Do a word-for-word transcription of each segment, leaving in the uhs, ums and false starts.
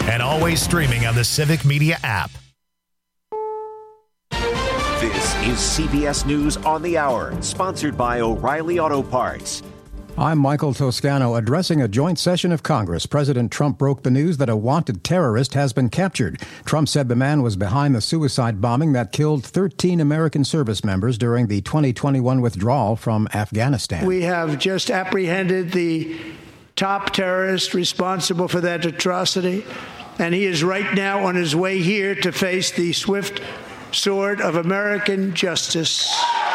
and always streaming on the Civic Media app. This is C B S News on the Hour, sponsored by O'Reilly Auto Parts. I'm Michael Toscano. Addressing a joint session of Congress, President Trump broke the news that a wanted terrorist has been captured. Trump said the man was behind the suicide bombing that killed thirteen American service members during the twenty twenty-one withdrawal from Afghanistan. We have just apprehended the top terrorist responsible for that atrocity, and he is right now on his way here to face the swift sword of American justice.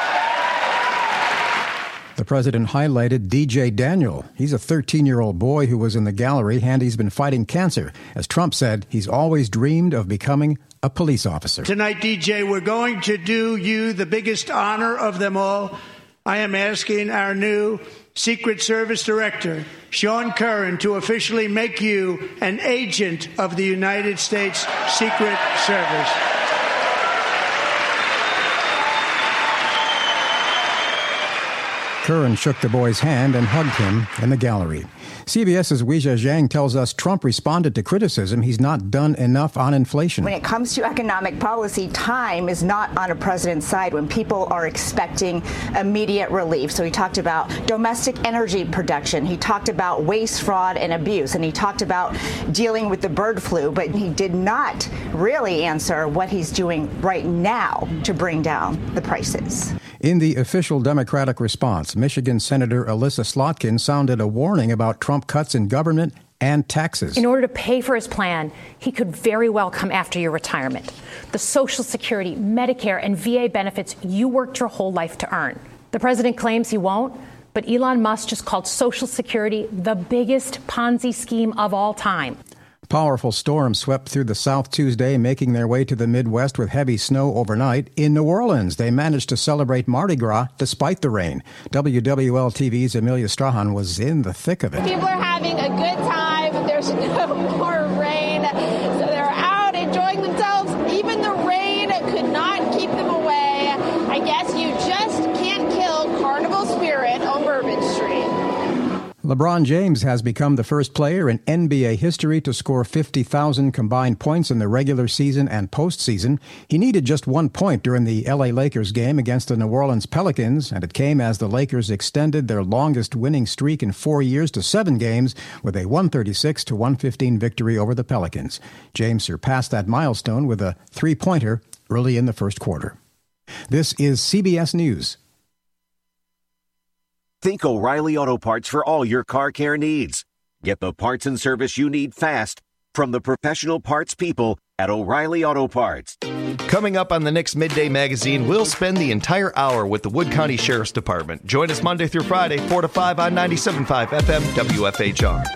The president highlighted D J Daniel. He's a thirteen-year-old boy who was in the gallery, and he's been fighting cancer. As Trump said, he's always dreamed of becoming a police officer. Tonight, D J, we're going to do you the biggest honor of them all. I am asking our new Secret Service Director, Sean Curran, to officially make you an agent of the United States Secret Service. Curran shook the boy's hand and hugged him in the gallery. CBS's Weijia Zhang tells us Trump responded to criticism he's not done enough on inflation. When it comes to economic policy, time is not on a president's side when people are expecting immediate relief. So he talked about domestic energy production. He talked about waste, fraud, and abuse. And he talked about dealing with the bird flu. But he did not really answer what he's doing right now to bring down the prices. In the official Democratic response, Michigan Senator Alyssa Slotkin sounded a warning about Trump cuts in government and taxes. In order to pay for his plan, he could very well come after your retirement. The Social Security, Medicare, and V A benefits you worked your whole life to earn. The president claims he won't, but Elon Musk just called Social Security the biggest Ponzi scheme of all time. Powerful storms swept through the South Tuesday, making their way to the Midwest with heavy snow overnight. In New Orleans, they managed to celebrate Mardi Gras despite the rain. W W L T V's Amelia Strahan was in the thick of it. People are having a good time. There's no more rain, so they're out enjoying themselves. Even the rain could not keep them away. I guess you just can't kill carnival spirit on Bourbon Street. LeBron James has become the first player in N B A history to score fifty thousand combined points in the regular season and postseason. He needed just one point during the L A Lakers game against the New Orleans Pelicans, and it came as the Lakers extended their longest winning streak in four years to seven games with a one thirty-six to one fifteen victory over the Pelicans. James surpassed that milestone with a three-pointer early in the first quarter. This is C B S News. Think O'Reilly Auto Parts for all your car care needs. Get the parts and service you need fast from the professional parts people at O'Reilly Auto Parts. Coming up on the next Midday Magazine, we'll spend the entire hour with the Wood County Sheriff's Department. Join us Monday through Friday, four to five on ninety-seven point five F M W F H R.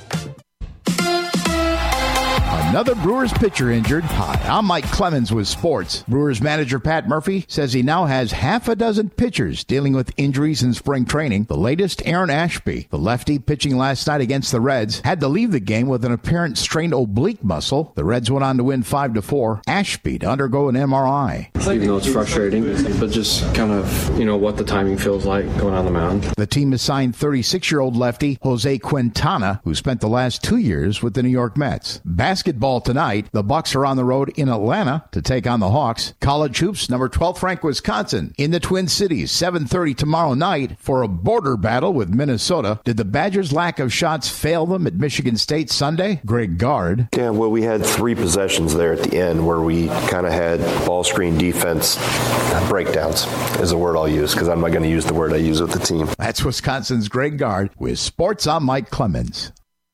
Another Brewers pitcher injured. Hi, I'm Mike Clemens with sports. Brewers manager Pat Murphy says he now has half a dozen pitchers dealing with injuries in spring training. The latest, Aaron Ashby, the lefty pitching last night against the Reds, had to leave the game with an apparent strained oblique muscle. The Reds went on to win five to four. Ashby to undergo an M R I. Even though it's frustrating, but just kind of, you know, what the timing feels like going on the mound. The team has signed thirty-six-year-old lefty Jose Quintana, who spent the last two years with the New York Mets. Basketball tonight, the Bucks are on the road in Atlanta to take on the Hawks. College hoops, number twelve ranked Wisconsin in the Twin Cities, seven thirty tomorrow night for a border battle with Minnesota. Did the Badgers' lack of shots fail them at Michigan State Sunday? Greg Gard. Yeah, well, we had three possessions there at the end where we kind of had ball screen defense breakdowns is a word I'll use because I'm not going to use the word I use with the team. That's Wisconsin's Greg Gard with Sports. I'm Mike Clemens.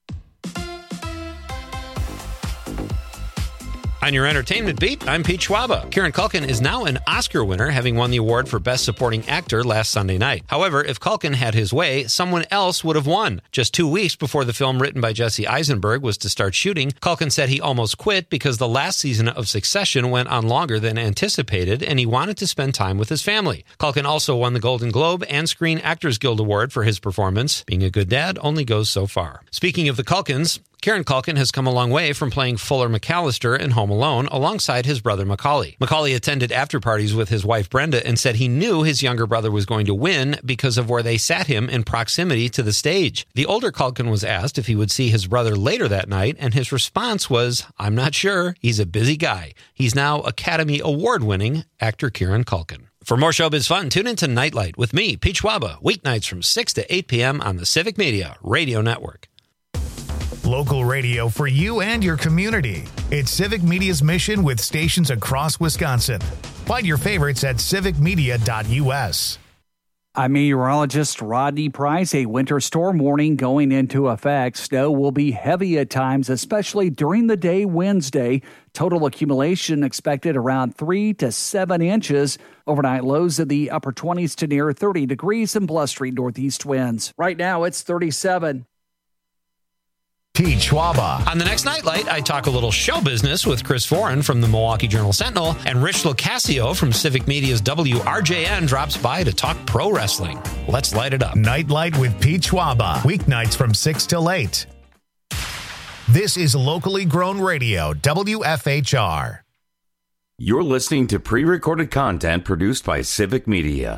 On your entertainment beat, I'm Pete Schwaba. Kieran Culkin is now an Oscar winner, having won the award for Best Supporting Actor last Sunday night. However, if Culkin had his way, someone else would have won. Just two weeks before the film written by Jesse Eisenberg was to start shooting, Culkin said he almost quit because the last season of Succession went on longer than anticipated, and he wanted to spend time with his family. Culkin also won the Golden Globe and Screen Actors Guild Award for his performance. Being a good dad only goes so far. Speaking of the Culkins, Kieran Culkin has come a long way from playing Fuller McAllister in Home Alone alongside his brother Macaulay. Macaulay attended after parties with his wife Brenda and said he knew his younger brother was going to win because of where they sat him in proximity to the stage. The older Culkin was asked if he would see his brother later that night, and his response was, "I'm not sure. He's a busy guy." He's now Academy Award-winning actor Kieran Culkin. For more showbiz fun, tune into Nightlight with me, Pete Schwaba, weeknights from six to eight p.m. on the Civic Media Radio Network. Local radio for you and your community. It's Civic Media's mission with stations across Wisconsin. Find your favorites at civic media dot u s. I'm meteorologist Rodney Price. A winter storm warning going into effect. Snow will be heavy at times, especially during the day Wednesday. Total accumulation expected around three to seven inches. Overnight lows in the upper twenties to near thirty degrees and blustery northeast winds. Right now it's thirty-seven. Pete Schwaba. On the next Nightlight, I talk a little show business with Chris Foran from the Milwaukee Journal-Sentinel, and Rich Locascio from Civic Media's W R J N drops by to talk pro wrestling. Let's light it up. Nightlight with Pete Schwaba. Weeknights from six till eight. This is locally grown radio, W F H R. You're listening to pre-recorded content produced by Civic Media.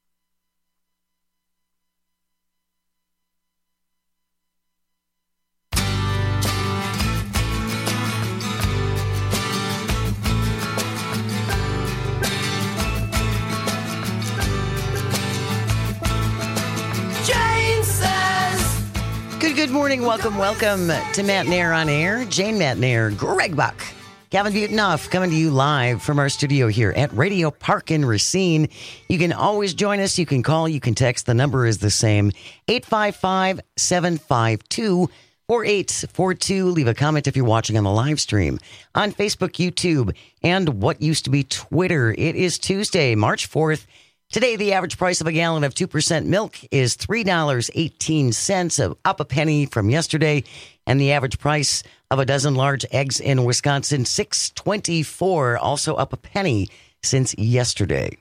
Good, good morning. Welcome, welcome to Matt Nair on Air. Jane Matt Nair, Greg Buck, Calvin Butonoff coming to you live from our studio here at Radio Park in Racine. You can always join us. You can call, you can text. The number is the same, eight five five, seven five two, four eight four two. Leave a comment if you're watching on the live stream on Facebook, YouTube, and what used to be Twitter. It is Tuesday, March fourth. Today, the average price of a gallon of two percent milk is three dollars and eighteen cents, up a penny from yesterday. And the average price of a dozen large eggs in Wisconsin, six dollars and twenty-four cents, also up a penny since yesterday.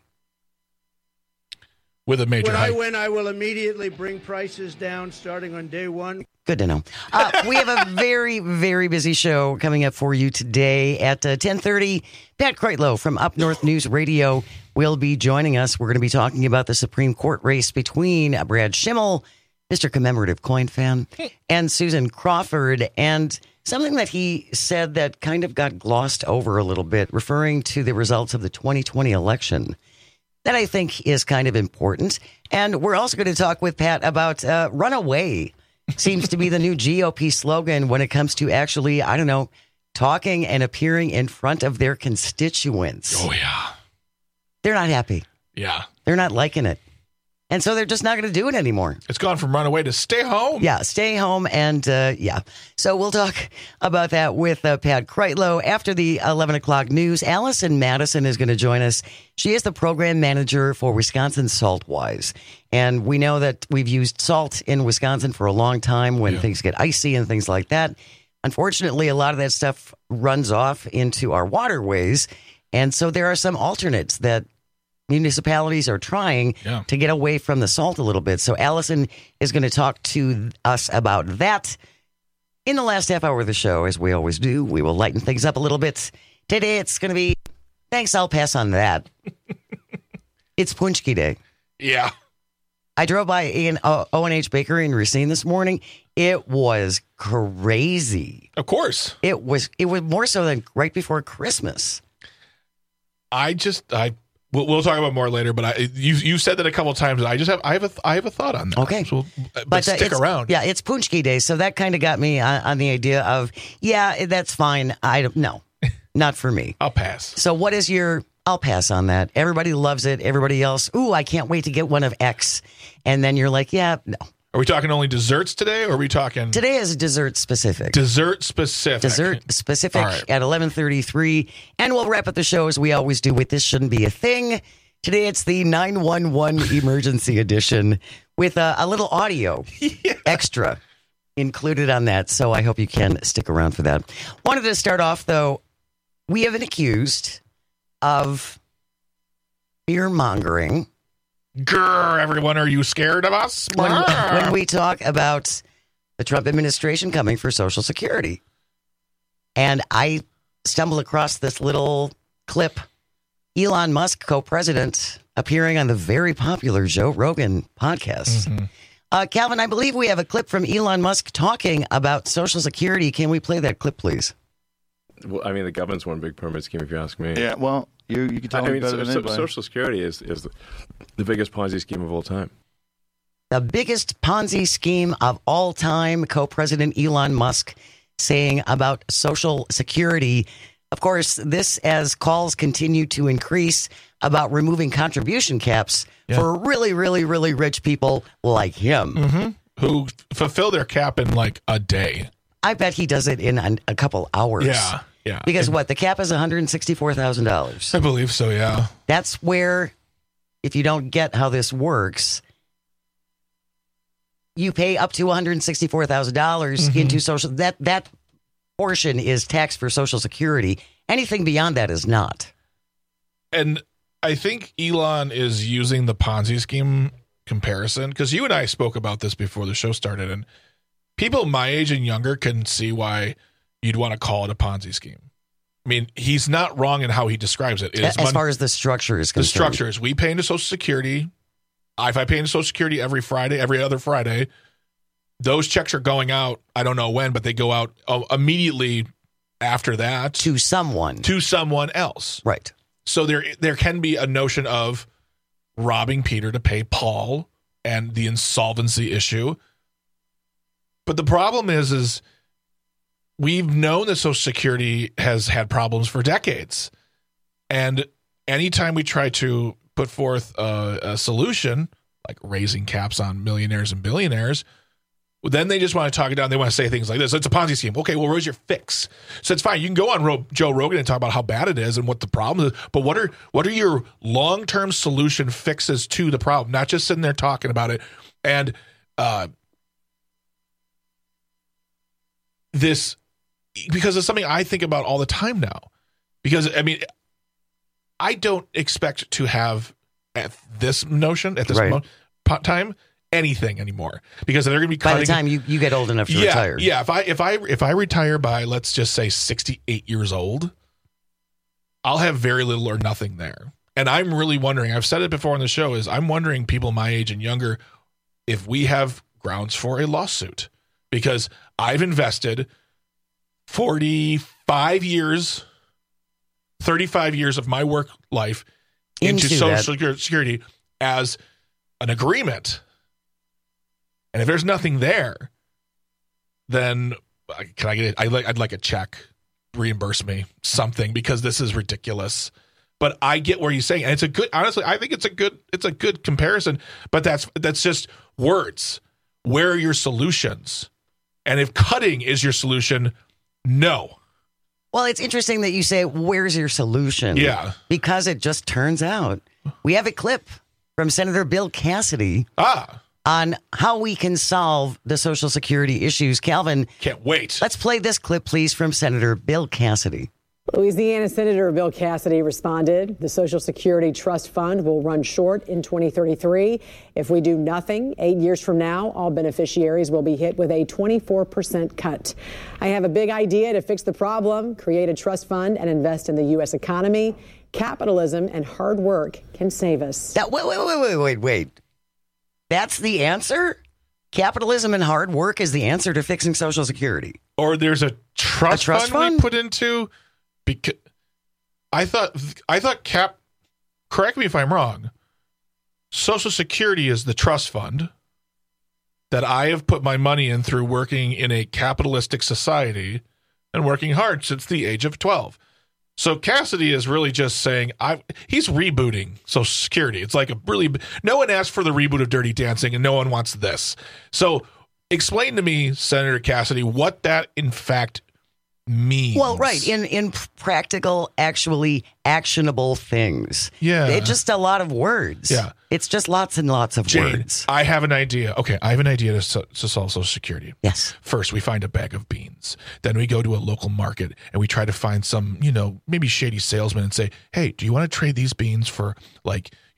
With a major When hike. I win, I will immediately bring prices down starting on day one. Good to know. Uh, we have a very, very busy show coming up for you today at uh, ten thirty. Pat Kreitlow from Up North News Radio will be joining us. We're going to be talking about the Supreme Court race between uh, Brad Schimmel, Mister Commemorative Coin Fan, and Susan Crawford, and something that he said that kind of got glossed over a little bit, referring to the results of the twenty twenty election. That I think is kind of important. And we're also going to talk with Pat about uh, Runaway. Seems to be the new G O P slogan when it comes to actually, I don't know, talking and appearing in front of their constituents. Oh, yeah. They're not happy. Yeah. They're not liking it. And so they're just not going to do it anymore. It's gone from runaway to stay home. Yeah, stay home. And uh, yeah. So we'll talk about that with uh, Pat Kreitlow after the eleven o'clock news. Allison Madison is going to join us. She is the program manager for Wisconsin Saltwise. And we know that we've used salt in Wisconsin for a long time when yeah. things get icy and things like that. Unfortunately, a lot of that stuff runs off into our waterways. And so there are some alternates that municipalities are trying yeah. to get away from the salt a little bit. So Allison is going to talk to us about that in the last half hour of the show, as we always do. We will lighten things up a little bit. Today it's going to be, thanks, I'll pass on that. It's Punchki Day. Yeah. I drove by an uh, O and H Bakery in Racine this morning. It was crazy. Of course. It was, it was more so than right before Christmas. I just, I, we'll, we'll talk about more later, but I, you, you said that a couple of times. And I just have, I have a, I have a thought on that. Okay. So, but, but uh, stick around. Yeah. It's Punchki Day. So that kind of got me on, on the idea of, yeah, that's fine. I don't, no, not for me. I'll pass. So what is your, I'll pass on that. Everybody loves it. Everybody else, ooh, I can't wait to get one of X. And then you're like, yeah, no. Are we talking only desserts today, or are we talking... Today is dessert specific. Dessert specific. Dessert specific right. At eleven thirty-three. And we'll wrap up the show as we always do with This Shouldn't Be a Thing. Today it's the nine one one emergency edition with a, a little audio yeah. extra included on that. So I hope you can stick around for that. Wanted to start off, though, we have been accused of fear-mongering. Grr, everyone, are you scared of us? When, when we talk about the Trump administration coming for Social Security. And I stumbled across this little clip. Elon Musk, co-president, appearing on the very popular Joe Rogan podcast. Mm-hmm. Uh, Calvin, I believe we have a clip from Elon Musk talking about Social Security. Can we play that clip, please? Well, I mean, the government's one big pyramid scheme, if you ask me. Yeah, well, you, you can tell I me mean, better so, than so, Social Security is, is the, the biggest Ponzi scheme of all time. The biggest Ponzi scheme of all time, co-president Elon Musk saying about Social Security. Of course, this as calls continue to increase about removing contribution caps yeah. for really, really, really rich people like him. Mm-hmm. Who fulfill their cap in like a day. I bet he does it in a, a couple hours. Yeah, yeah. Because it, what, the cap is one hundred sixty-four thousand dollars. I believe so, yeah. That's where, if you don't get how this works, you pay up to one hundred sixty-four thousand dollars mm-hmm. into social. That that portion is taxed for Social Security. Anything beyond that is not. And I think Elon is using the Ponzi scheme comparison because you and I spoke about this before the show started, and people my age and younger can see why you'd want to call it a Ponzi scheme. I mean, he's not wrong in how he describes it. It as mon- far as the structure is concerned. The structure is we pay into Social Security. If I pay into Social Security every Friday, every other Friday, those checks are going out. I don't know when, but they go out uh, immediately after that to someone, to someone else. Right. So there, there can be a notion of robbing Peter to pay Paul and the insolvency issue. But the problem is, is we've known that Social Security has had problems for decades. And anytime we try to put forth a, a solution, like raising caps on millionaires and billionaires, then they just want to talk it down. They want to say things like this. It's a Ponzi scheme. Okay, well, where's your fix? So it's fine. You can go on Ro- Joe Rogan and talk about how bad it is and what the problem is. But what are what are your long-term solution fixes to the problem? Not just sitting there talking about it. And uh, this, because it's something I think about all the time now. Because, I mean, I don't expect to have at this notion, at this right. mo- time, anything anymore, because they're going to be cutting. By the time you, you get old enough to yeah, retire. Yeah. If I, if I, if I retire by, let's just say sixty-eight years old, I'll have very little or nothing there. And I'm really wondering, I've said it before on the show, is I'm wondering people my age and younger, if we have grounds for a lawsuit, because I've invested forty-five years, thirty-five years of my work life into, into Social that. Security as an agreement. And if there's nothing there, then can I get it? I'd like, I'd like a check, reimburse me, something, because this is ridiculous. But I get where you're saying, and it's a good, honestly, I think it's a good, it's a good comparison, but that's, that's just words. Where are your solutions? And if cutting is your solution, no. Well, it's interesting that you say, where's your solution? Yeah. Because it just turns out we have a clip from Senator Bill Cassidy. Ah. On how we can solve the Social Security issues. Calvin. Can't wait. Let's play this clip, please, from Senator Bill Cassidy. Louisiana Senator Bill Cassidy responded, the Social Security Trust Fund will run short in twenty thirty-three. If we do nothing, eight years from now, all beneficiaries will be hit with a twenty-four percent cut. I have a big idea to fix the problem, create a trust fund and invest in the U S economy. Capitalism and hard work can save us. That, wait, wait, wait, wait, wait, wait. That's the answer? Capitalism and hard work is the answer to fixing Social Security. Or there's a trust, a trust fund, fund we put into, because I thought, I thought cap, correct me if I'm wrong, Social Security is the trust fund that I have put my money in through working in a capitalistic society and working hard since the age of twelve. So Cassidy is really just saying, I he's rebooting Social Security. It's like a really, no one asked for the reboot of Dirty Dancing and no one wants this. So explain to me, Senator Cassidy, what that in fact means. Well, right. In in practical, actually actionable things. Yeah. It's just a lot of words. Yeah. It's just lots and lots of Jane, words. I have an idea. Okay, I have an idea to, so, to solve Social Security. Yes. First, we find a bag of beans. Then we go to a local market and we try to find some, you know, maybe shady salesman and say, hey, do you want to trade these beans for like,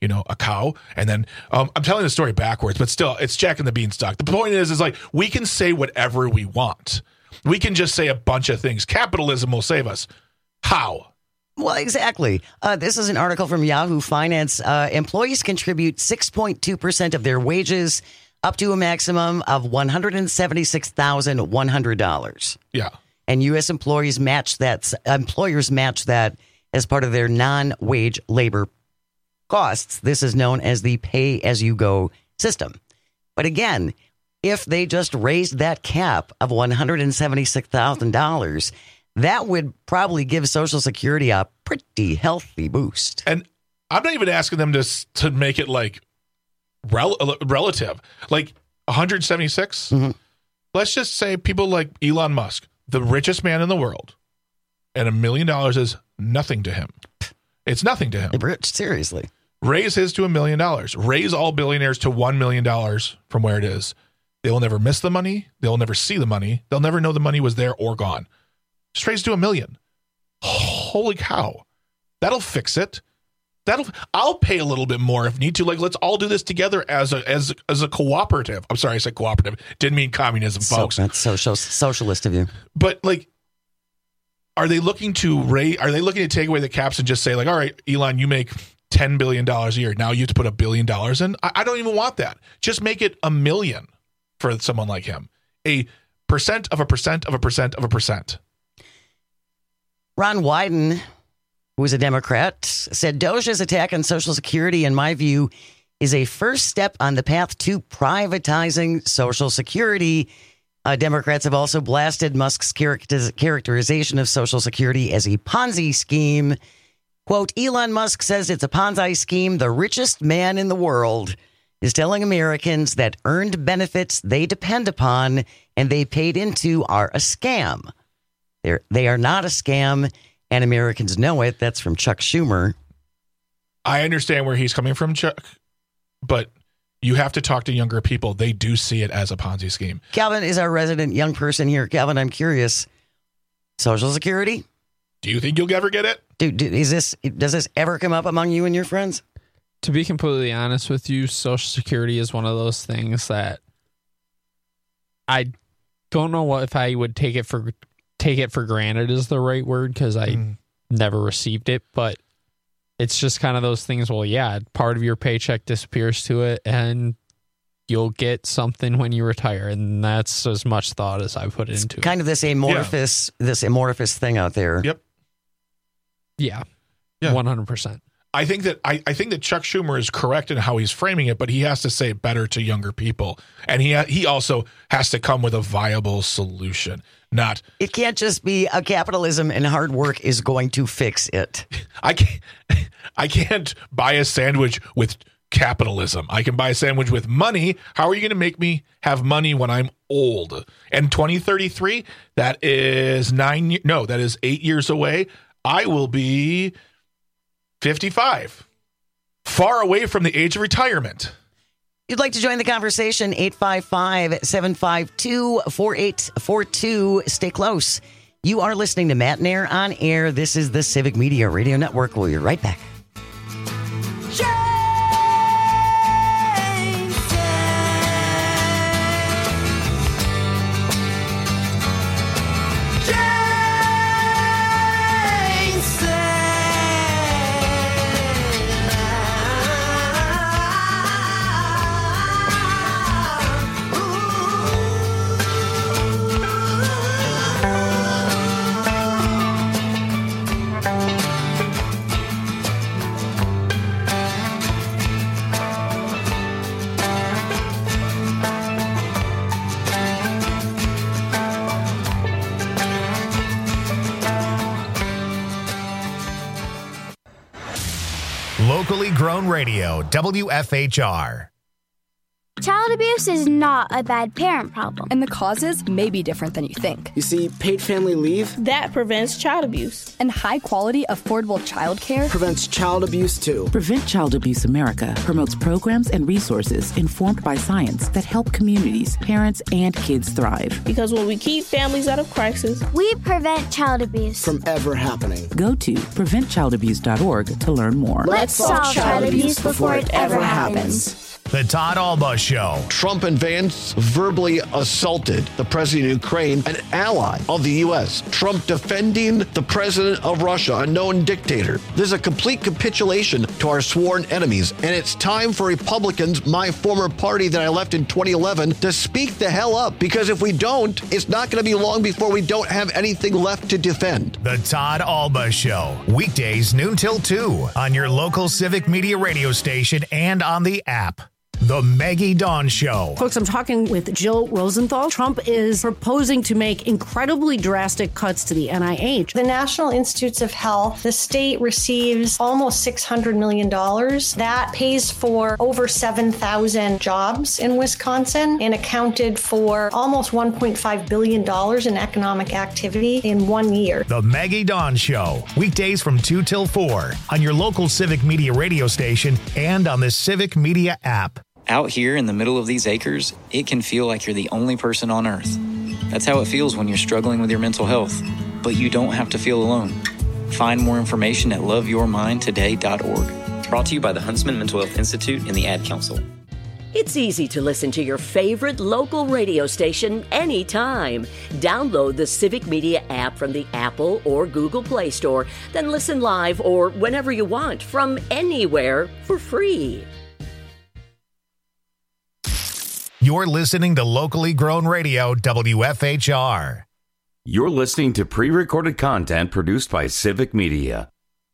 you know, a cow. And then um, I'm telling the story backwards, but still, it's Jack and the Beanstalk. The point is, is like, we can say whatever we want. We can just say a bunch of things. Capitalism will save us. How? Well, exactly. Uh, this is an article from Yahoo Finance. Uh, employees contribute six point two percent of their wages up to a maximum of one hundred seventy-six thousand one hundred dollars. Yeah. And U S employees match that, employers match that as part of their non-wage labor costs. This is known as the pay-as-you-go system. But again, if they just raised that cap of one hundred seventy-six thousand dollars, that would probably give Social Security a pretty healthy boost. And I'm not even asking them to to make it like rel- relative, like one hundred seventy-six. Mm-hmm. Let's just say people like Elon Musk, the richest man in the world, and a million dollars is nothing to him. It's nothing to him. Rich, seriously. Raise his to a million dollars. Raise all billionaires to one million dollars from where it is. They will never miss the money. They'll never see the money. They'll never know the money was there or gone. Just raise to a million. Holy cow. That'll fix it. That'll I'll pay a little bit more if need to. Like, let's all do this together as a as as a cooperative. I'm sorry, I said cooperative. Didn't mean communism, folks. So, that's social socialist of you. But like, are they looking to raise are they looking to take away the caps and just say, like, all right, Elon, you make ten billion dollars a year. Now you have to put a billion dollars in? I, I don't even want that. Just make it a million for someone like him. A percent of a percent of a percent of a percent. Ron Wyden, who is a Democrat, said Doge's attack on Social Security, in my view, is a first step on the path to privatizing Social Security. Uh, Democrats have also blasted Musk's character- characterization of Social Security as a Ponzi scheme. Quote, Elon Musk says it's a Ponzi scheme. The richest man in the world is telling Americans that earned benefits they depend upon and they paid into are a scam. They're, they are not a scam, and Americans know it. That's from Chuck Schumer. I understand where he's coming from, Chuck, but you have to talk to younger people. They do see it as a Ponzi scheme. Calvin is our resident young person here. Calvin, I'm curious. Social Security? Do you think you'll ever get it? Dude, do, is this does this ever come up among you and your friends? To be completely honest with you, Social Security is one of those things that I don't know what if I would take it for take it for granted is the right word, because I mm. never received it, but it's just kind of those things. Well, yeah, part of your paycheck disappears to it, and you'll get something when you retire, and that's as much thought as I put it's into kind it. of this amorphous, yeah. this amorphous thing out there. Yep. Yeah. Yeah. One hundred percent. I think that I, I think that Chuck Schumer is correct in how he's framing it, but he has to say it better to younger people, and he ha- he also has to come with a viable solution. Not it can't just be a capitalism and hard work is going to fix it. I can't I can't buy a sandwich with capitalism. I can buy a sandwich with money. How are you going to make me have money when I'm old? And twenty thirty-three, that is nine. No, that is eight years away. I will be fifty-five, far away from the age of retirement. You'd like to join the conversation, eight five five, seven five two, four eight four two. Stay close. You are listening to Matt and Air on Air. This is the Civic Media Radio Network. We'll be right back. Locally grown radio, W F H R. Child abuse is not a bad parent problem. And the causes may be different than you think. You see, paid family leave that prevents child abuse. And high-quality, affordable childcare prevents child abuse, too. Prevent Child Abuse America promotes programs and resources informed by science that help communities, parents, and kids thrive. Because when we keep families out of crisis, we prevent child abuse from ever happening. Go to prevent child abuse dot org to learn more. Let's solve child abuse before it ever happens. The Todd Alba Show. Trump and Vance verbally assaulted the president of Ukraine, an ally of the U S. Trump defending the president of Russia, a known dictator. This is a complete capitulation to our sworn enemies. And it's time for Republicans, my former party that I left in twenty eleven, to speak the hell up. Because if we don't, it's not going to be long before we don't have anything left to defend. The Todd Alba Show. Weekdays noon till two on your local Civic Media radio station and on the app. The Maggie Dawn Show. Folks, I'm talking with Jill Rosenthal. Trump is proposing to make incredibly drastic cuts to the N I H. The National Institutes of Health, the state receives almost six hundred million dollars. That pays for over seven thousand jobs in Wisconsin and accounted for almost one point five billion dollars in economic activity in one year. The Maggie Dawn Show. Weekdays from two till four on your local Civic Media radio station and on the Civic Media app. Out here in the middle of these acres, it can feel like you're the only person on Earth. That's how it feels when you're struggling with your mental health. But you don't have to feel alone. Find more information at love your mind today dot org. Brought to you by the Huntsman Mental Health Institute and the Ad Council. It's easy to listen to your favorite local radio station anytime. Download the Civic Media app from the Apple or Google Play Store, then listen live or whenever you want from anywhere for free. You're listening to locally grown radio, W F H R. You're listening to pre-recorded content produced by Civic Media.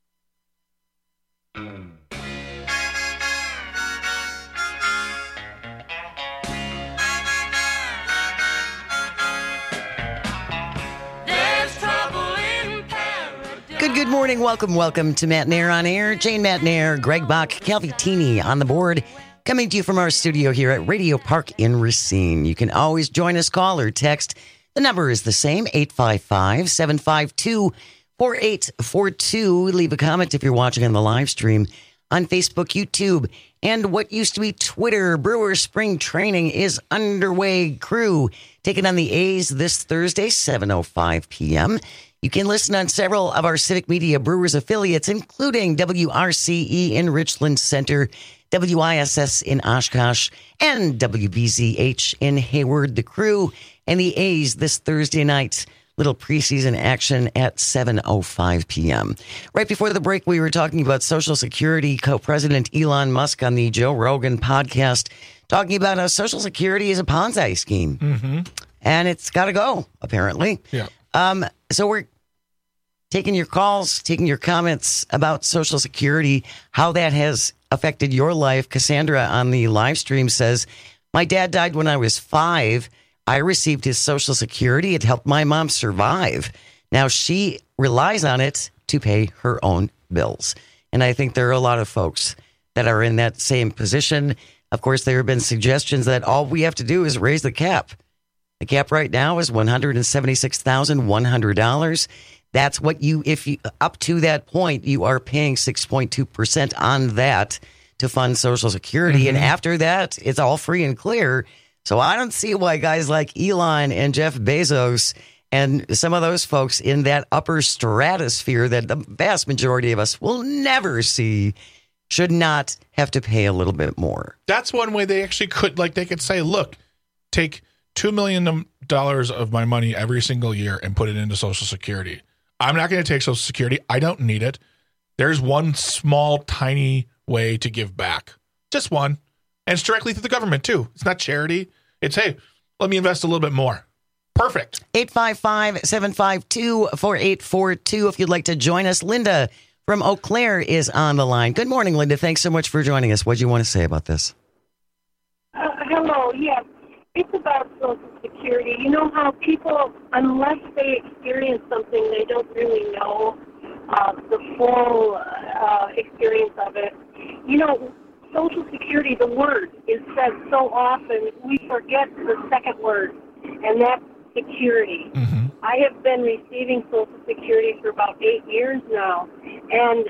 Good, good morning. Welcome, welcome to Matt Nair on Air. Jane Matt Nair, Greg Bach, Calvitini on the board. Coming to you from our studio here at Radio Park in Racine. You can always join us, call or text. The number is the same, eight five five, seven five two, four eight four two. Leave a comment if you're watching on the live stream on Facebook, YouTube, and what used to be Twitter. Brewers spring training is underway. Crew taking on the A's this Thursday, seven oh five p.m. You can listen on several of our Civic Media Brewers affiliates, including W R C E in Richland Center, W I S S in Oshkosh, and W B Z H in Hayward. The Crew and the A's this Thursday night. Little preseason action at seven oh five p.m. Right before the break, we were talking about Social Security. Co-President Elon Musk on the Joe Rogan podcast talking about how Social Security is a Ponzi scheme. Mm-hmm. And it's got to go, apparently. Yeah. Um, so we're taking your calls, taking your comments about Social Security, how that has affected your life. Cassandra on the live stream says, my dad died when I was five. I received his Social Security. It helped my mom survive. Now she relies on it to pay her own bills. And I think there are a lot of folks that are in that same position. Of course, there have been suggestions that all we have to do is raise the cap. The cap right now is one hundred seventy-six thousand one hundred dollars. That's what you, if you, up to that point, you are paying six point two percent on that to fund Social Security. Mm-hmm. And after that, it's all free and clear. So I don't see why guys like Elon and Jeff Bezos and some of those folks in that upper stratosphere that the vast majority of us will never see should not have to pay a little bit more. That's one way they actually could, like they could say, look, take two million dollars of my money every single year and put it into Social Security. I'm not going to take Social Security. I don't need it. There's one small, tiny way to give back. Just one. And it's directly to the government, too. It's not charity. It's, hey, let me invest a little bit more. Perfect. eight five five, seven five two, four eight four two. If you'd like to join us, Linda from Eau Claire is on the line. Good morning, Linda. Thanks so much for joining us. What do you want to say about this? Uh, hello. Yeah. It's about Social Security. You know how people, unless they experience something, they don't really know uh, the full uh, experience of it. You know, Social Security, the word, is said so often, we forget the second word, and that's security. Mm-hmm. I have been receiving Social Security for about eight years now, and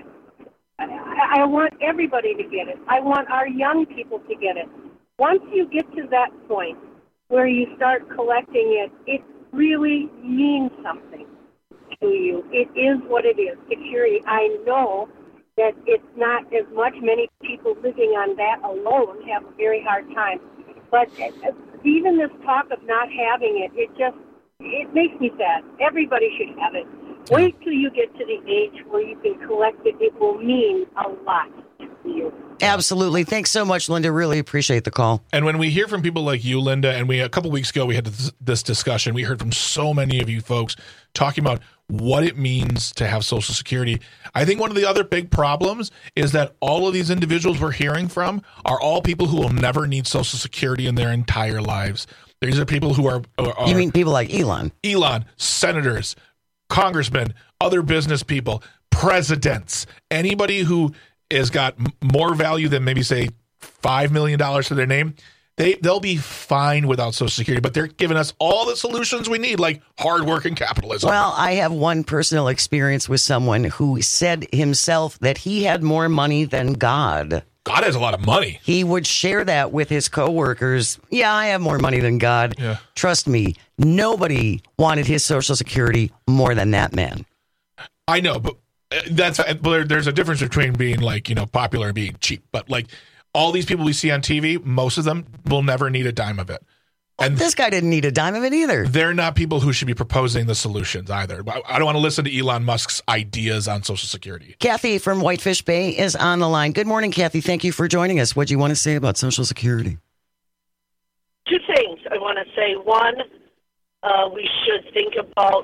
I, I want everybody to get it. I want our young people to get it. Once you get to that point where you start collecting it, it really means something to you. It is what it is, security. I know that it's not as much. Many people living on that alone have a very hard time. But even this talk of not having it, it just, it makes me sad. Everybody should have it. Wait till you get to the age where you can collect it. It will mean a lot to you. Absolutely. Thanks so much, Linda. Really appreciate the call. And when we hear from people like you, Linda, and we a couple weeks ago we had this, this discussion, we heard from so many of you folks talking about what it means to have Social Security. I think one of the other big problems is that all of these individuals we're hearing from are all people who will never need Social Security in their entire lives. These are people who are, are you mean people like Elon? Elon, senators, congressmen, other business people, presidents, anybody who has got m- more value than maybe say five million dollars to their name. They, they'll be fine without Social Security, but they're giving us all the solutions we need, like hard work and capitalism. Well, I have one personal experience with someone who said himself that he had more money than God. God has a lot of money. He would share that with his coworkers. Yeah, I have more money than God. Yeah. Trust me, nobody wanted his Social Security more than that man. I know, but that's but there's a difference between being like, you know, popular and being cheap. But like all these people we see on T V, most of them will never need a dime of it. And this guy didn't need a dime of it either. They're not people who should be proposing the solutions either. I don't want to listen to Elon Musk's ideas on Social Security. Kathy from Whitefish Bay is on the line. Good morning, Kathy. Thank you for joining us. What do you want to say about Social Security? Two things I want to say. One, uh, we should think about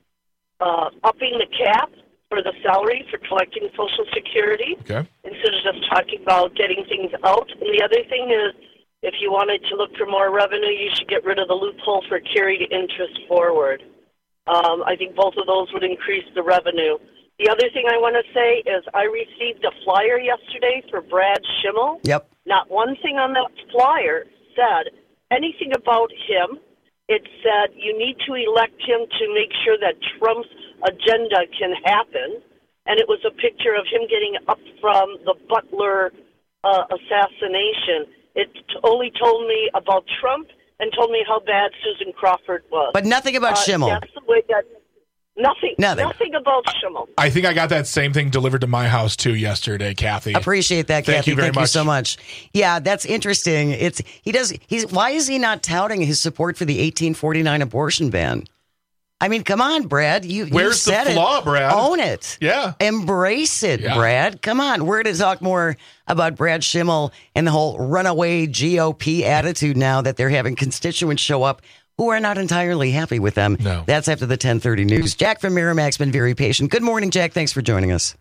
uh, upping the cap for the salary for collecting Social Security, okay, instead of just talking about getting things out. And the other thing is, if you wanted to look for more revenue, you should get rid of the loophole for carried interest forward. Um, I think both of those would increase the revenue. The other thing I want to say is I received a flyer yesterday for Brad Schimmel. Yep. Not one thing on that flyer said anything about him. It said you need to elect him to make sure that Trump's agenda can happen. And it was a picture of him getting up from the Butler uh, assassination. It only told me about Trump and told me how bad Susan Crawford was. But nothing about uh, Schimmel. That's the way that, nothing, nothing. Nothing about Schimmel. I think I got that same thing delivered to my house too yesterday, Kathy. Appreciate that, Thank Kathy. you very Thank much. you so much. Yeah, that's interesting. It's he does. He's why is he not touting his support for the eighteen forty-nine abortion ban? I mean, come on, Brad. You, Where's you said the flaw, it. Brad? Own it. Yeah. Embrace it, Yeah. Brad. Come on. We're going to talk more about Brad Schimmel and the whole runaway G O P attitude now that they're having constituents show up who are not entirely happy with them. No. That's after the ten thirty news. Jack from Merrimack's been very patient. Good morning, Jack. Thanks for joining us.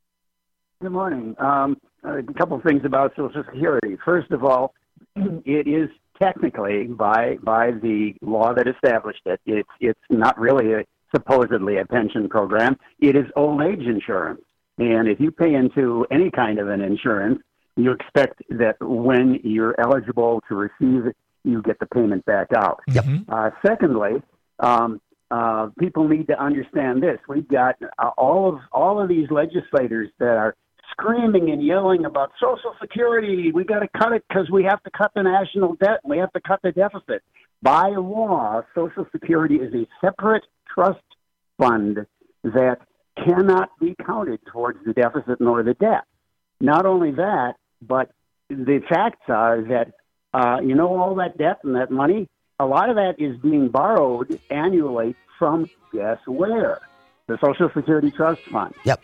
Good morning. Um, a couple of things about Social Security. First of all, it is technically, by by the law that established it, it's it's not really a supposedly a pension program. It is old age insurance, and if you pay into any kind of an insurance, you expect that when you're eligible to receive it, you get the payment back out. Yep. Uh, secondly, um, uh, people need to understand this. We've got uh, all of all of these legislators that are screaming and yelling about Social Security. We got to cut it because we have to cut the national debt. And we have to cut the deficit. By law, Social Security is a separate trust fund that cannot be counted towards the deficit nor the debt. Not only that, but the facts are that, uh, you know, all that debt and that money, a lot of that is being borrowed annually from, guess where? The Social Security Trust Fund. Yep.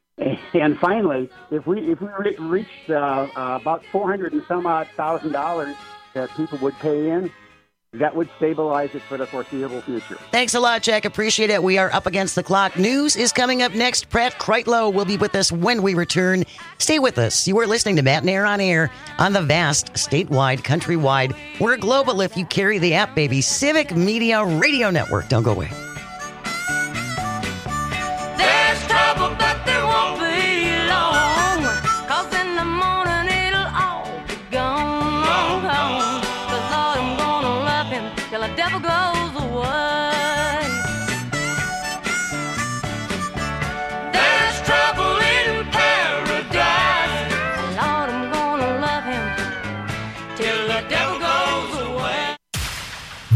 And finally, if we if we re- reached uh, uh, about four hundred and some odd thousand dollars that people would pay in, that would stabilize it for the foreseeable future. Thanks a lot, Jack. Appreciate it. We are up against the clock. News is coming up next. Pratt Kreitlow will be with us when we return. Stay with us. You are listening to Matt and Air on Air on the vast, statewide, countrywide. We're global if you carry the app, baby. Civic Media Radio Network. Don't go away. There's trouble, but there won't be long. 'Cause in the morning it'll all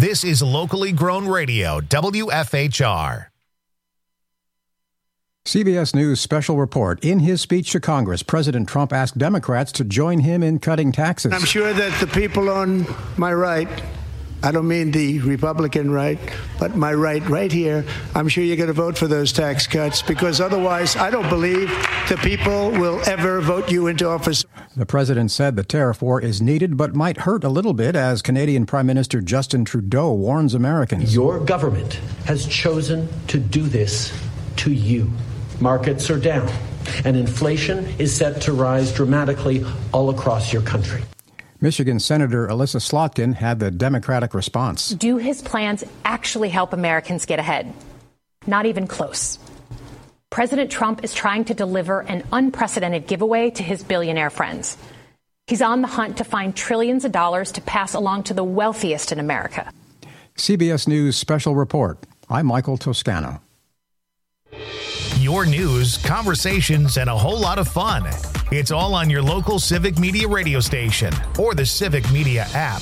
This is locally grown radio, W F H R. C B S News special report. In his speech to Congress, President Trump asked Democrats to join him in cutting taxes. I'm sure that the people on my right, I don't mean the Republican right, but my right, right here, I'm sure you're going to vote for those tax cuts, because otherwise I don't believe the people will ever vote you into office. The president said the tariff war is needed, but might hurt a little bit, as Canadian Prime Minister Justin Trudeau warns Americans. Your government has chosen to do this to you. Markets are down, and inflation is set to rise dramatically all across your country. Michigan Senator Alyssa Slotkin had the Democratic response. Do his plans actually help Americans get ahead? Not even close. President Trump is trying to deliver an unprecedented giveaway to his billionaire friends. He's on the hunt to find trillions of dollars to pass along to the wealthiest in America. C B S News special report. I'm Michael Toscano. Your news, conversations, and a whole lot of fun. It's all on your local Civic Media radio station or the Civic Media app.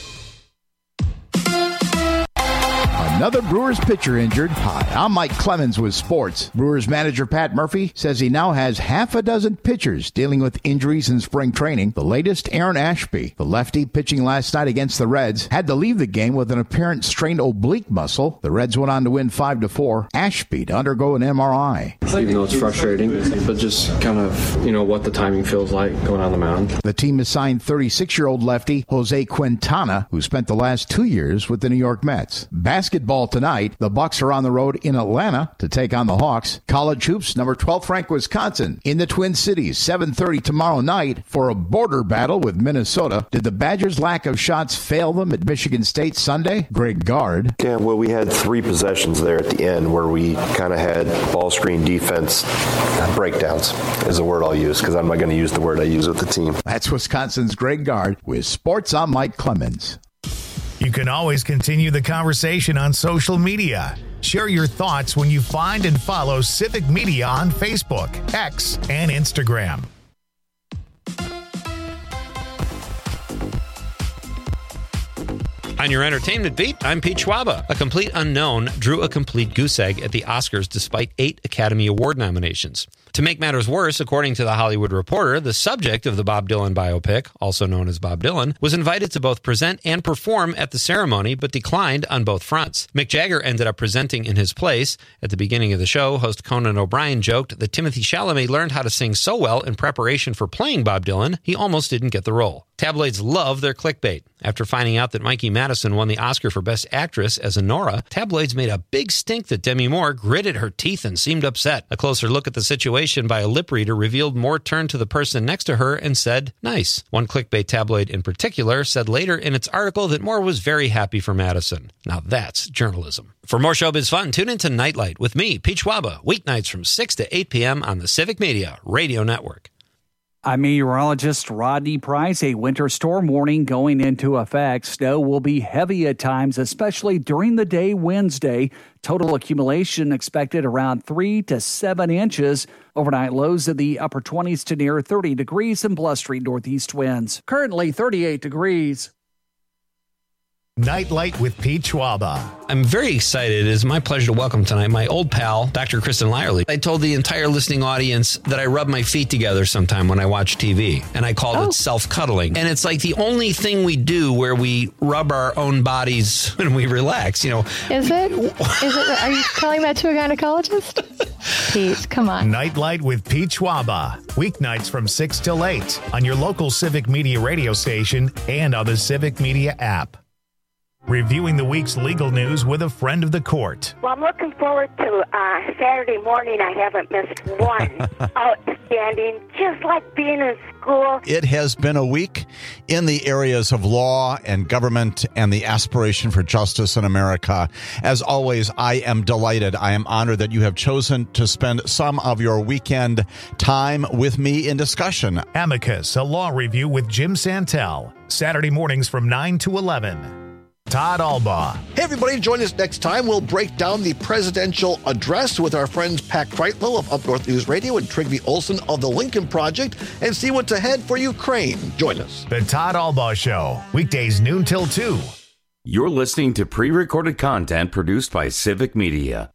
Another Brewers pitcher injured. Hi, I'm Mike Clemens with sports. Brewers manager Pat Murphy says he now has half a dozen pitchers dealing with injuries in spring training. The latest, Aaron Ashby, the lefty pitching last night against the Reds, had to leave the game with an apparent strained oblique muscle. The Reds went on to win five to four. Ashby to undergo an M R I. Even though it's frustrating, but just kind of, you know, what the timing feels like going on the mound. The team has signed thirty-six-year-old lefty Jose Quintana, who spent the last two years with the New York Mets. Basketball tonight. The Bucks are on the road in Atlanta to take on the Hawks. College hoops, number twelfth ranked Wisconsin in the Twin Cities, seven thirty tomorrow night for a border battle with Minnesota. Did the Badgers' lack of shots fail them at Michigan State Sunday? Greg Gard. Yeah, well, we had three possessions there at the end where we kind of had ball screen defense breakdowns is the word I'll use, because I'm not going to use the word I use with the team. That's Wisconsin's Greg Gard with Sports. I'm Mike Clemens. You can always continue the conversation on social media. Share your thoughts when you find and follow Civic Media on Facebook, X, and Instagram. On your entertainment beat, I'm Pete Schwaba. A complete unknown drew a complete goose egg at the Oscars despite eight Academy Award nominations. To make matters worse, according to The Hollywood Reporter, the subject of the Bob Dylan biopic, also known as Bob Dylan, was invited to both present and perform at the ceremony, but declined on both fronts. Mick Jagger ended up presenting in his place. At the beginning of the show, host Conan O'Brien joked that Timothée Chalamet learned how to sing so well in preparation for playing Bob Dylan, he almost didn't get the role. Tabloids love their clickbait. After finding out that Mikey Madison won the Oscar for Best Actress as Nora, tabloids made a big stink that Demi Moore gritted her teeth and seemed upset. A closer look at the situation by a lip reader revealed Moore turned to the person next to her and said, "Nice." One clickbait tabloid in particular said later in its article that Moore was very happy for Madison. Now that's journalism. For more showbiz fun, tune into Nightlight with me, Pete Schwaba, weeknights from six to eight p.m. on the Civic Media Radio Network. I'm meteorologist Rodney Price. A winter storm warning going into effect. Snow will be heavy at times, especially during the day Wednesday. Total accumulation expected around three to seven inches. Overnight lows in the upper twenties to near thirty degrees and blustery northeast winds. Currently thirty-eight degrees. Nightlight with Pete Schwaba. I'm very excited. It is my pleasure to welcome tonight my old pal, Doctor Kristen Lyerly. I told the entire listening audience that I rub my feet together sometime when I watch T V, and I called oh. it self-cuddling. And it's like the only thing we do where we rub our own bodies when we relax, you know. Is it? Is it? Are you telling that to a gynecologist? Pete, come on. Nightlight with Pete Schwaba. Weeknights from six till eight on your local Civic Media radio station and on the Civic Media app. Reviewing the week's legal news with a friend of the court. Well, I'm looking forward to uh, Saturday morning. I haven't missed one. Outstanding, just like being in school. It has been a week in the areas of law and government and the aspiration for justice in America. As always, I am delighted. I am honored that you have chosen to spend some of your weekend time with me in discussion. Amicus, a law review with Jim Santel. Saturday mornings from nine to eleven. Todd Albaugh. Hey, everybody, join us next time. We'll break down the presidential address with our friends Pat Kreitlow of Up North News Radio and Trygve Olsen of the Lincoln Project and see what's ahead for Ukraine. Join us. The Todd Albaugh Show, weekdays noon till two You're listening to pre-recorded content produced by Civic Media.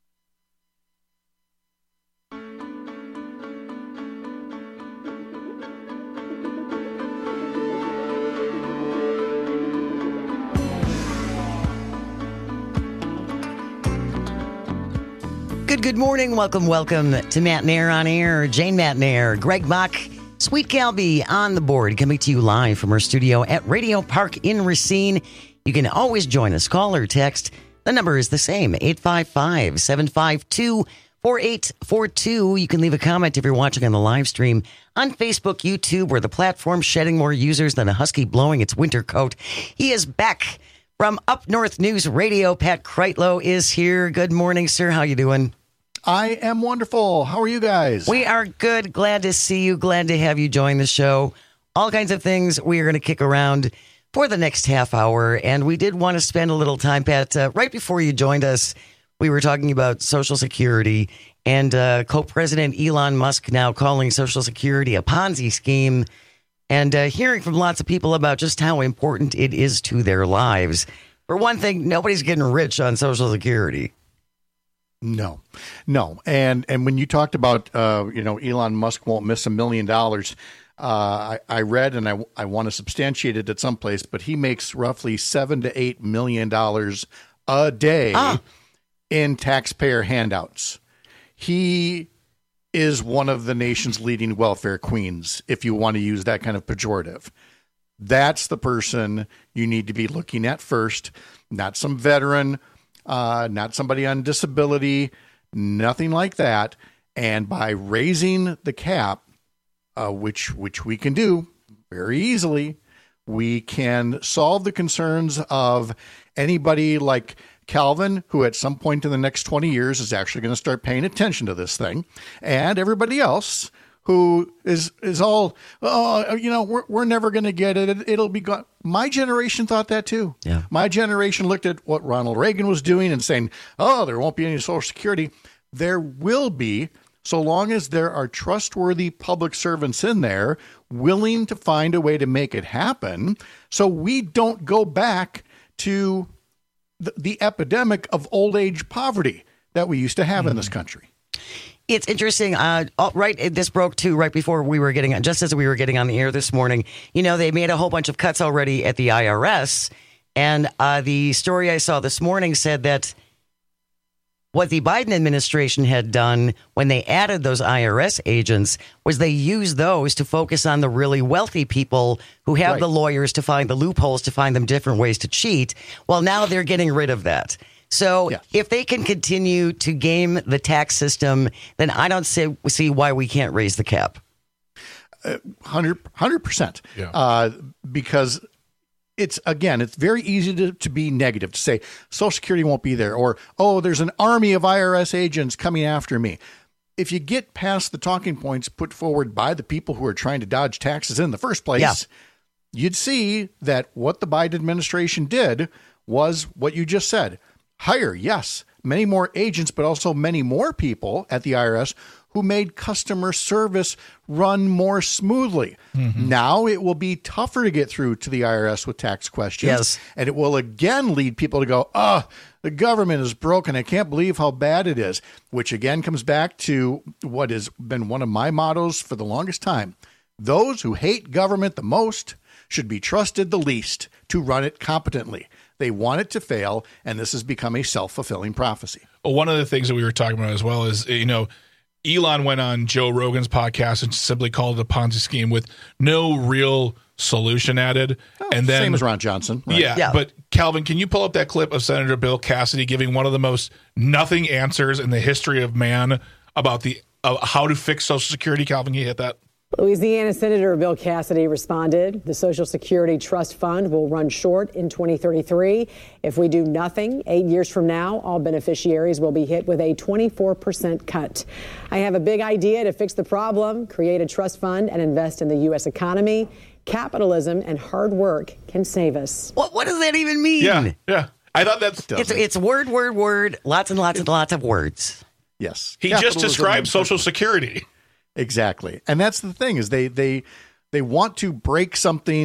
Good, good morning. Welcome, welcome to Matt Nair on Air. Jane Matt Nair, Greg Bach, Sweet Calby on the board, coming to you live from our studio at Radio Park in Racine. You can always join us. Call or text. The number is the same, eight five five, seven five two, four eight four two. You can leave a comment if you're watching on the live stream on Facebook, YouTube, where the platform's shedding more users than a husky blowing its winter coat. He is back from Up North News Radio. Pat Kreitlow is here. Good morning, sir. How you doing? I am wonderful. How are you guys? We are good. Glad to see you. Glad to have you join the show. All kinds of things we are going to kick around for the next half hour. And we did want to spend a little time, Pat, uh, right before you joined us, we were talking about Social Security and uh, co-president Elon Musk now calling Social Security a Ponzi scheme and uh, hearing from lots of people about just how important it is to their lives. For one thing, nobody's getting rich on Social Security. No, no. And and when you talked about, uh, you know, Elon Musk won't miss a million dollars, uh, I, I read and I, I want to substantiate it at some place, but he makes roughly seven to eight million dollars a day ah. in taxpayer handouts. He is one of the nation's leading welfare queens, if you want to use that kind of pejorative. That's the person you need to be looking at first, not some veteran, Uh, not somebody on disability, nothing like that. And by raising the cap, uh, which which we can do very easily, we can solve the concerns of anybody like Calvin, who at some point in the next twenty years is actually going to start paying attention to this thing, and everybody else who is is all, oh, you know, we're we're never going to get it. it. It'll be gone. My generation thought that too. Yeah. My generation looked at what Ronald Reagan was doing and saying, oh, there won't be any Social Security. There will be, so long as there are trustworthy public servants in there willing to find a way to make it happen, so we don't go back to the, the epidemic of old age poverty that we used to have mm. in this country. It's interesting. Uh, right, this broke too right before we were getting, just as we were getting on the air this morning. You know, they made a whole bunch of cuts already at the I R S, and uh, the story I saw this morning said that what the Biden administration had done when they added those I R S agents was they used those to focus on the really wealthy people who have right. the lawyers to find the loopholes, to find them different ways to cheat. Well, now they're getting rid of that. So yes. if they can continue to game the tax system, then I don't see, see why we can't raise the cap. Uh, one hundred percent. Yeah. Uh, because it's, again, it's very easy to, to be negative, to say Social Security won't be there, or, oh, there's an army of I R S agents coming after me. If you get past the talking points put forward by the people who are trying to dodge taxes in the first place, yeah. you'd see that what the Biden administration did was what you just said. Hire, yes, many more agents, but also many more people at the I R S who made customer service run more smoothly. Mm-hmm. Now it will be tougher to get through to the I R S with tax questions. Yes. And it will again lead people to go, oh, the government is broken. I can't believe how bad it is, which again comes back to what has been one of my mottos for the longest time. Those who hate government the most should be trusted the least to run it competently. They want it to fail, and this has become a self-fulfilling prophecy. Well, one of the things that we were talking about as well is, you know, Elon went on Joe Rogan's podcast and simply called it a Ponzi scheme with no real solution added. Oh, and then, same as Ron Johnson. Right? Yeah, yeah, but Calvin, can you pull up that clip of Senator Bill Cassidy giving one of the most nothing answers in the history of man about the uh, how to fix Social Security? Calvin, can you hit that? Louisiana Senator Bill Cassidy responded, the Social Security Trust Fund will run short in twenty thirty-three. If we do nothing, eight years from now, all beneficiaries will be hit with a twenty-four percent cut. I have a big idea to fix the problem, create a trust fund and invest in the U S economy. Capitalism and hard work can save us. What, what does that even mean? Yeah, yeah. I thought that's... It's, it's word, word, word, lots and lots and lots of words. Yes. He just described Social Security. Exactly. And that's the thing is they they they want to break something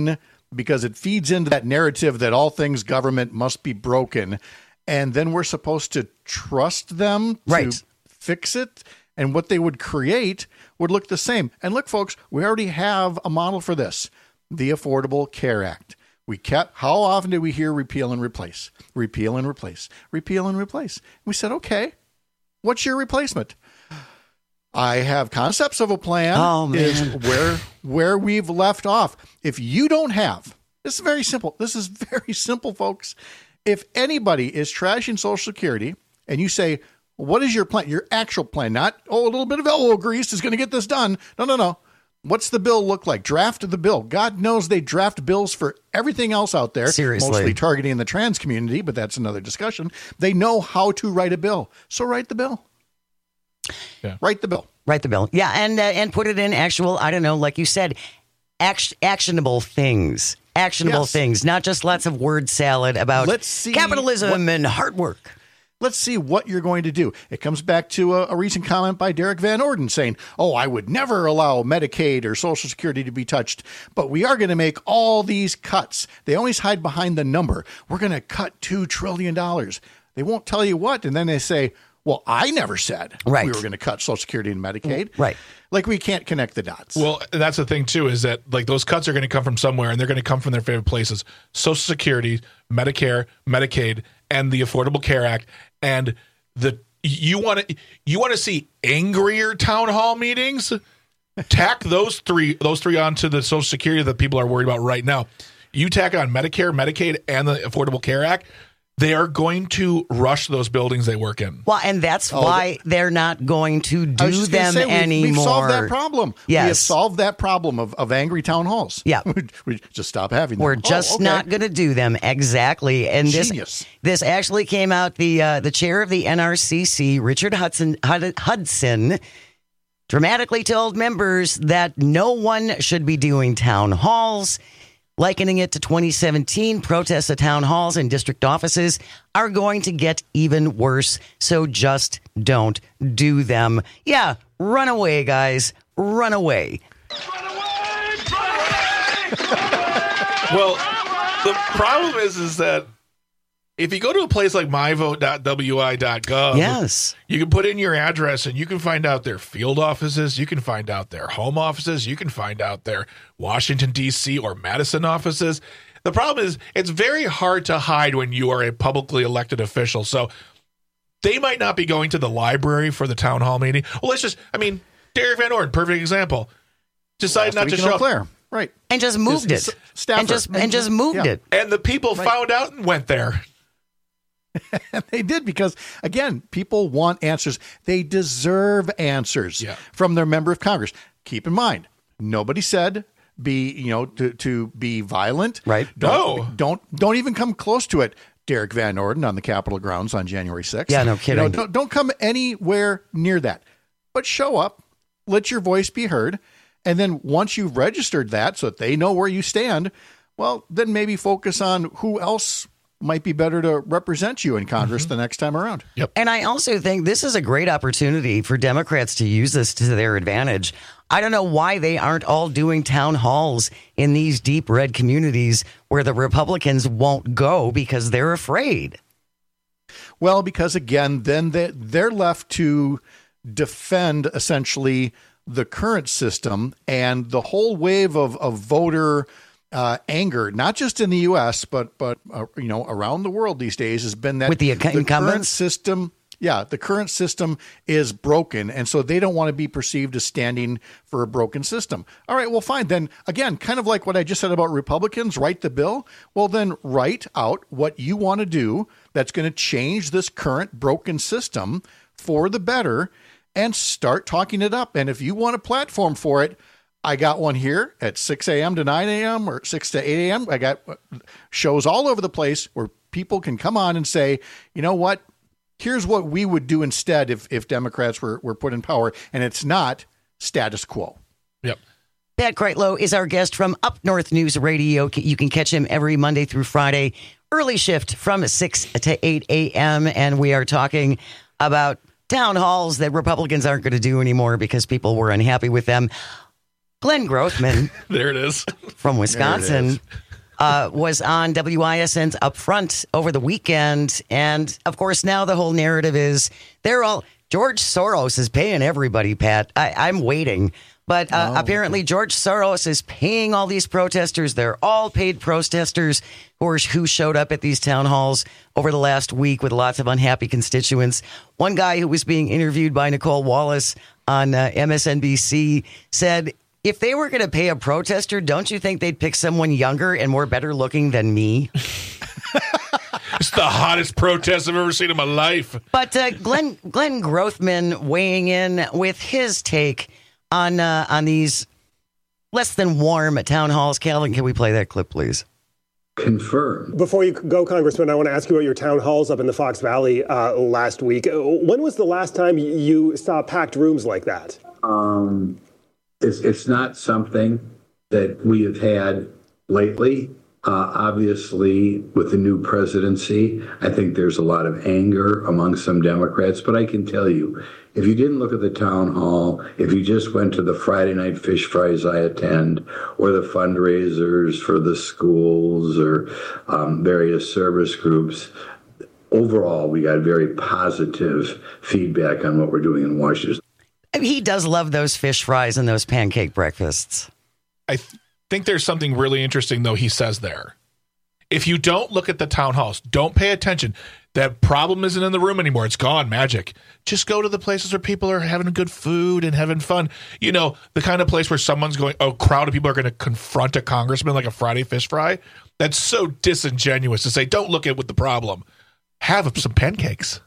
because it feeds into that narrative that all things government must be broken. And then we're supposed to trust them right. to fix it. And what they would create would look the same. And look, folks, we already have a model for this, the Affordable Care Act. We kept, how often did we hear repeal and replace, repeal and replace, repeal and replace? We said, okay, what's your replacement? I have concepts of a plan oh, man. is where, where we've left off. If you don't have, this is very simple. This is very simple, folks. If anybody is trashing Social Security and you say, what is your plan? Your actual plan, not, oh, a little bit of elbow grease is going to get this done. No, no, no. What's the bill look like? Draft the bill. God knows they draft bills for everything else out there. Seriously. Mostly targeting the trans community, but that's another discussion. They know how to write a bill. So write the bill. Yeah. Write the bill. Write the bill. Yeah, and uh, and put it in actual, I don't know, like you said, act- actionable things. Actionable Yes. things, not just lots of word salad about Let's see capitalism what- and hard work. Let's see what you're going to do. It comes back to a, a recent comment by Derek Van Orden saying, oh, I would never allow Medicaid or Social Security to be touched, but we are going to make all these cuts. They always hide behind the number. We're going to cut two trillion dollars. They won't tell you what, and then they say, well, I never said right. we were going to cut Social Security and Medicaid. Right. Like we can't connect the dots. Well, that's the thing, too, is that like those cuts are going to come from somewhere, and they're going to come from their favorite places. Social Security, Medicare, Medicaid, and the Affordable Care Act. And the you want to you want to see angrier town hall meetings? Tack those three those three onto the Social Security that people are worried about right now. You tack on Medicare, Medicaid, and the Affordable Care Act. They are going to rush those buildings they work in. Well, and that's Oh, why they're not going to I do was just gonna them say, we've- anymore. We've solved that problem. Yes. We have solved that problem of, of angry town halls. Yeah. we, we just stop having them. We're Oh, just okay. not going to do them exactly. And this Genius. this actually came out. The uh, the chair of the N R C C, Richard Hudson Hud- Hudson, dramatically told members that no one should be doing town halls, likening it to twenty seventeen. Protests at town halls and district offices are going to get even worse. So just don't do them. Yeah, run away, guys. Run away. Well, the problem is, is that if you go to a place like my vote dot w i dot gov, Yes. you can put in your address and you can find out their field offices, you can find out their home offices, you can find out their Washington, D C or Madison offices. The problem is it's very hard to hide when you are a publicly elected official. So they might not be going to the library for the town hall meeting. Well, let's just, I mean, Derek Van Orden, perfect example. Decided not to show up. Claire. Right. And just moved His- it. his staffer. And just and just moved Yeah. it. And the people Right. found out and went there. And they did because, again, people want answers. They deserve answers Yeah. from their member of Congress. Keep in mind, nobody said be, you know, to, to be violent. Right. Don't, No. Don't, don't even come close to it. Derek Van Orden on the Capitol grounds on January sixth. Yeah, no You know, kidding. don't, don't come anywhere near that. But show up, let your voice be heard. And then once you've registered that so that they know where you stand, well, then maybe focus on who else might be better to represent you in Congress Mm-hmm. the next time around. Yep. And I also think this is a great opportunity for Democrats to use this to their advantage. I don't know why they aren't all doing town halls in these deep red communities where the Republicans won't go because they're afraid. Well, because again, then they, they're left to defend essentially the current system and the whole wave of, of voter uh, anger, not just in the U S, but but uh, you know around the world these days, has been that With the current incumbents? system. Yeah, the current system is broken, and so they don't want to be perceived as standing for a broken system. All right, well, fine. Then again, kind of like what I just said about Republicans, write the bill. Well, then write out what you want to do that's going to change this current broken system for the better, and start talking it up. And if you want a platform for it, I got one here at six a.m. to nine a.m. or six to eight a.m. I got shows all over the place where people can come on and say, you know what? Here's what we would do instead if, if Democrats were, were put in power, and it's not status quo. Yep. Pat Kreitlow is our guest from Up North News Radio. You can catch him every Monday through Friday, early shift from six to eight a.m. And we are talking about town halls that Republicans aren't going to do anymore because people were unhappy with them. Glenn Grothman There it is. from Wisconsin uh, was on W I S N's Upfront over the weekend. And, of course, now the whole narrative is they're all... George Soros is paying everybody, Pat. I, I'm waiting. But uh, oh. apparently George Soros is paying all these protesters. They're all paid protesters who, are, who showed up at these town halls over the last week with lots of unhappy constituents. One guy who was being interviewed by Nicole Wallace on uh, M S N B C said, if they were going to pay a protester, don't you think they'd pick someone younger and more better looking than me? It's the hottest protest I've ever seen in my life. But uh, Glenn Glenn Grothman weighing in with his take on uh, on these less than warm town halls. Calvin, can we play that clip, please? Confirm. Before you go, Congressman, I want to ask you about your town halls up in the Fox Valley uh, last week. When was the last time you saw packed rooms like that? Um, it's, it's not something that we have had lately. Uh, obviously, with the new presidency, I think there's a lot of anger among some Democrats. But I can tell you, if you didn't look at the town hall, if you just went to the Friday night fish fries I attend, or the fundraisers for the schools or um, various service groups, overall, we got very positive feedback on what we're doing in Washington. He does love those fish fries and those pancake breakfasts. I th- think there's something really interesting, though, he says there. If you don't look at the town halls, don't pay attention. That problem isn't in the room anymore. It's gone, magic. Just go to the places where people are having good food and having fun. You know, the kind of place where someone's going, a crowd of people are going to confront a congressman like a Friday fish fry. That's so disingenuous to say, don't look at what the problem. Have some pancakes.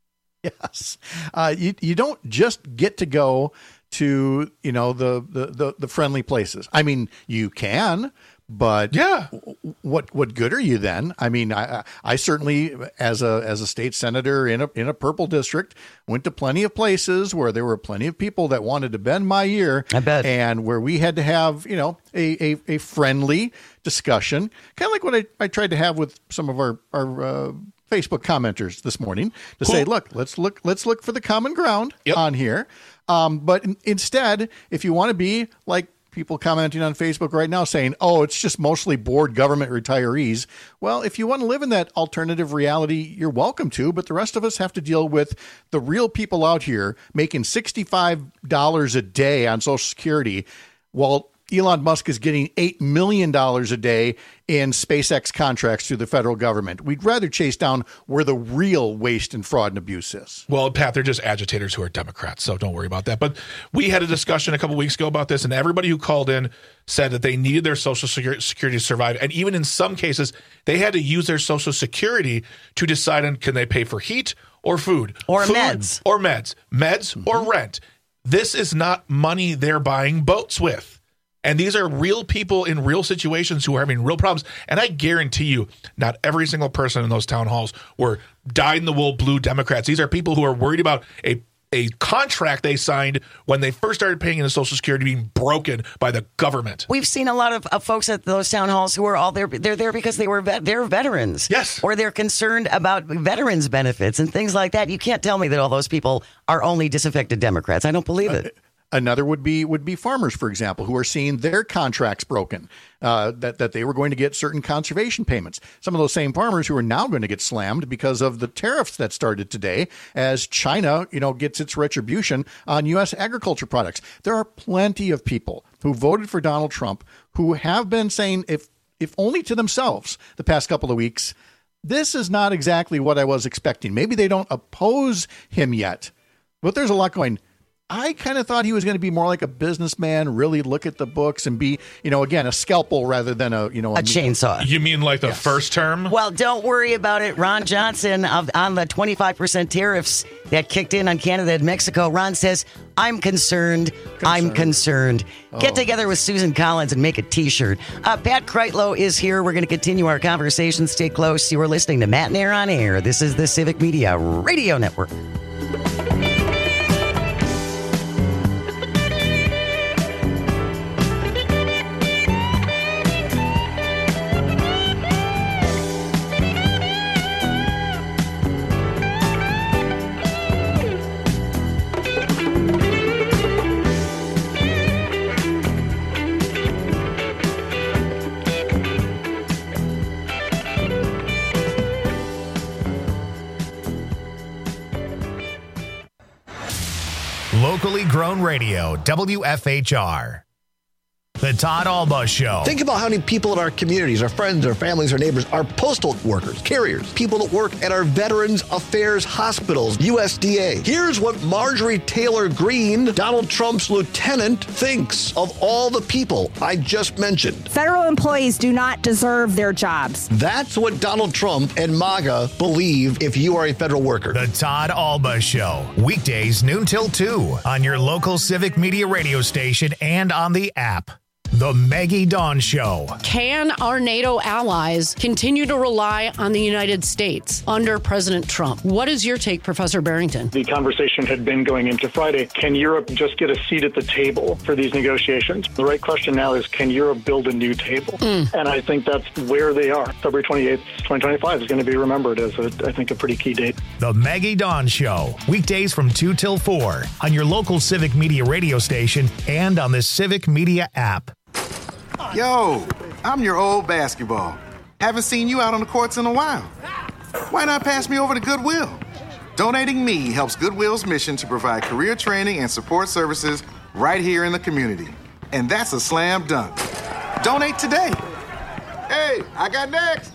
Yes. Uh, you, you don't just get to go to, you know, the, the, the, the friendly places. I mean, you can, but yeah, what what good are you then? I mean, I I certainly, as a as a state senator in a in a purple district, went to plenty of places where there were plenty of people that wanted to bend my ear. I bet. And where we had to have, you know, a a, a friendly discussion, kind of like what I, I tried to have with some of our our uh, Facebook commenters this morning to cool. say, look, let's look let's look for the common ground yep. on here. Um, but in, instead, if you want to be like people commenting on Facebook right now saying, oh, it's just mostly bored government retirees. Well, if you want to live in that alternative reality, you're welcome to. But the rest of us have to deal with the real people out here making sixty-five dollars a day on Social Security while Elon Musk is getting eight million dollars a day in SpaceX contracts through the federal government. We'd rather chase down where the real waste and fraud and abuse is. Well, Pat, they're just agitators who are Democrats, so don't worry about that. But we had a discussion a couple weeks ago about this, and everybody who called in said that they needed their Social Security to survive. And even in some cases, they had to use their Social Security to decide on can they pay for heat or food. Or food meds. Or meds. Meds mm-hmm. or rent. This is not money they're buying boats with. And these are real people in real situations who are having real problems. And I guarantee you, not every single person in those town halls were dyed-in-the-wool blue Democrats. These are people who are worried about a, a contract they signed when they first started paying into Social Security being broken by the government. We've seen a lot of uh, folks at those town halls who are all there. They're there because they were vet, they're veterans. Yes. Or they're concerned about veterans benefits and things like that. You can't tell me that all those people are only disaffected Democrats. I don't believe it. Uh, Another would be would be farmers, for example, who are seeing their contracts broken, uh, that, that they were going to get certain conservation payments. Some of those same farmers who are now going to get slammed because of the tariffs that started today as China, you know, gets its retribution on U S agriculture products. There are plenty of people who voted for Donald Trump who have been saying, if if only to themselves the past couple of weeks, this is not exactly what I was expecting. Maybe they don't oppose him yet, but there's a lot going. I kind of thought he was going to be more like a businessman, really look at the books and be, you know, again, a scalpel rather than a, you know, a, a chainsaw. You mean like the yes. first term? Well, don't worry about it. Ron Johnson of, on the twenty-five percent tariffs that kicked in on Canada and Mexico. Ron says, I'm concerned. concerned. I'm concerned. Oh. Get together with Susan Collins and make a T-shirt. Uh, Pat Kreitlow is here. We're going to continue our conversation. Stay close. You are listening to Matt and Air on Air. This is the Civic Media Radio Network. locally grown radio, W F H R. The Todd Alba Show. Think about how many people in our communities, our friends, our families, our neighbors, our postal workers, carriers, people that work at our Veterans Affairs hospitals, U S D A. Here's what Marjorie Taylor Greene, Donald Trump's lieutenant, thinks of all the people I just mentioned. Federal employees do not deserve their jobs. That's what Donald Trump and MAGA believe if you are a federal worker. The Todd Alba Show. Weekdays noon till two on your local Civic Media radio station and on the app. The Maggie Dawn Show. Can our NATO allies continue to rely on the United States under President Trump? What is your take, Professor Barrington? The conversation had been going into Friday. Can Europe just get a seat at the table for these negotiations? The right question now is, can Europe build a new table? Mm. And I think that's where they are. February twenty-eighth, twenty twenty-five is going to be remembered as, a, I think, a pretty key date. The Maggie Dawn Show. Weekdays from two till four on your local Civic Media radio station and on the Civic Media app. Yo, I'm your old basketball. Haven't seen you out on the courts in a while. Why not pass me over to Goodwill? Donating me helps Goodwill's mission to provide career training and support services right here in the community. And that's a slam dunk. Donate today. Hey, I got next.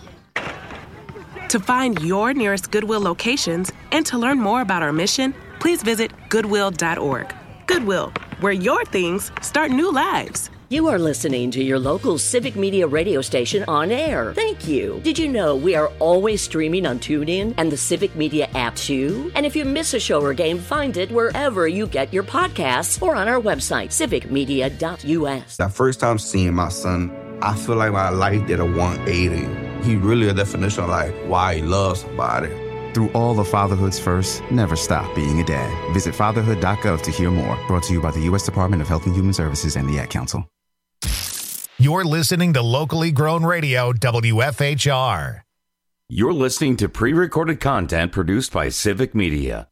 To find your nearest Goodwill locations and to learn more about our mission, please visit goodwill dot org. Goodwill, where your things start new lives. You are listening to your local Civic Media radio station on air. Thank you. Did you know we are always streaming on TuneIn and the Civic Media app too? And if you miss a show or game, find it wherever you get your podcasts or on our website, civic media dot U S. That first time seeing my son, I feel like my life did a one eighty. He really a definition of like why he loves somebody. Through all the fatherhood's first, never stop being a dad. Visit fatherhood dot gov to hear more. Brought to you by the U S Department of Health and Human Services and the Ad Council. You're listening to locally grown radio, W F H R. You're listening to pre-recorded content produced by Civic Media.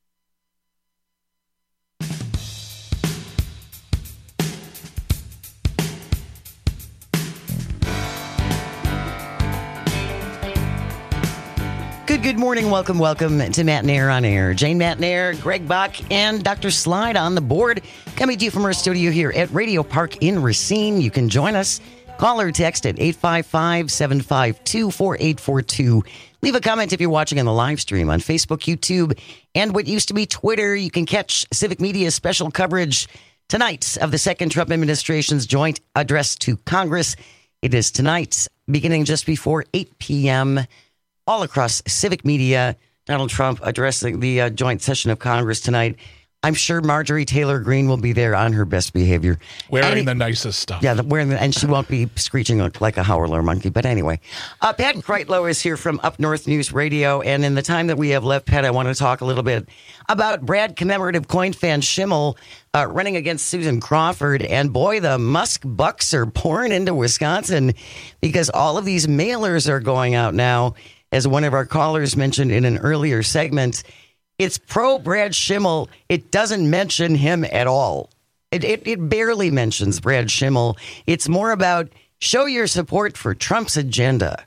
Good, good morning. Welcome, welcome to Matt Nair on Air. Jane Matt Nair, Greg Bach, and Doctor Slide on the board. Coming to you from our studio here at Radio Park in Racine. You can join us. Call or text at eight five five, seven five two, four eight four two. Leave a comment if you're watching on the live stream on Facebook, YouTube, and what used to be Twitter. You can catch Civic Media's special coverage tonight of the second Trump administration's joint address to Congress. It is tonight, beginning just before eight p.m., all across Civic Media. Donald Trump addressing the uh, joint session of Congress tonight. I'm sure Marjorie Taylor Greene will be there on her best behavior. Wearing Any, the nicest stuff. Yeah, the, wearing the, and she won't be screeching like, like a howler monkey. But anyway, uh, Pat Kreitlow is here from Up North News Radio. And in the time that we have left, Pat, I want to talk a little bit about Brad commemorative coin fan Schimmel uh, running against Susan Crawford. And boy, the Musk bucks are pouring into Wisconsin because all of these mailers are going out now. As one of our callers mentioned in an earlier segment, it's pro Brad Schimmel. It doesn't mention him at all. It, it, it barely mentions Brad Schimmel. It's more about show your support for Trump's agenda.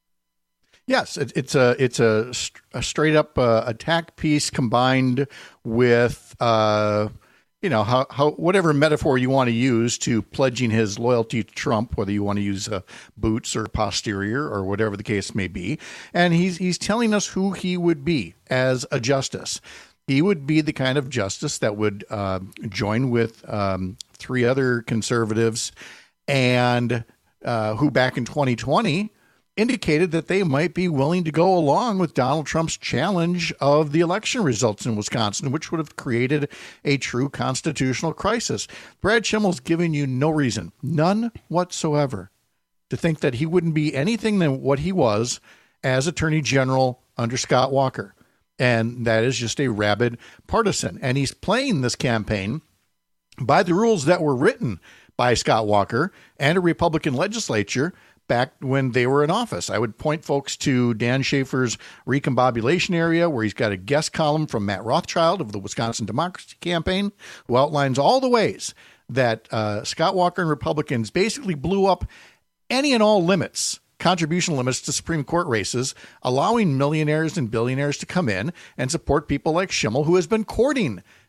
Yes, it, it's a it's a, a straight up uh, attack piece combined with uh, you know how, how whatever metaphor you want to use to pledging his loyalty to Trump, whether you want to use uh, boots or posterior or whatever the case may be, and he's he's telling us who he would be as a justice. He would be the kind of justice that would uh, join with um, three other conservatives, and uh, who back in twenty twenty indicated that they might be willing to go along with Donald Trump's challenge of the election results in Wisconsin, which would have created a true constitutional crisis. Brad Schimmel's giving you no reason, none whatsoever, to think that he wouldn't be anything than what he was as Attorney General under Scott Walker. And that is just a rabid partisan. And he's playing this campaign by the rules that were written by Scott Walker and a Republican legislature back when they were in office. I would point folks to Dan Schaefer's Recombobulation Area, where he's got a guest column from Matt Rothschild of the Wisconsin Democracy Campaign, who outlines all the ways that uh, Scott Walker and Republicans basically blew up any and all limits, contribution limits to Supreme Court races, allowing millionaires and billionaires to come in and support people like Schimmel, who has been courting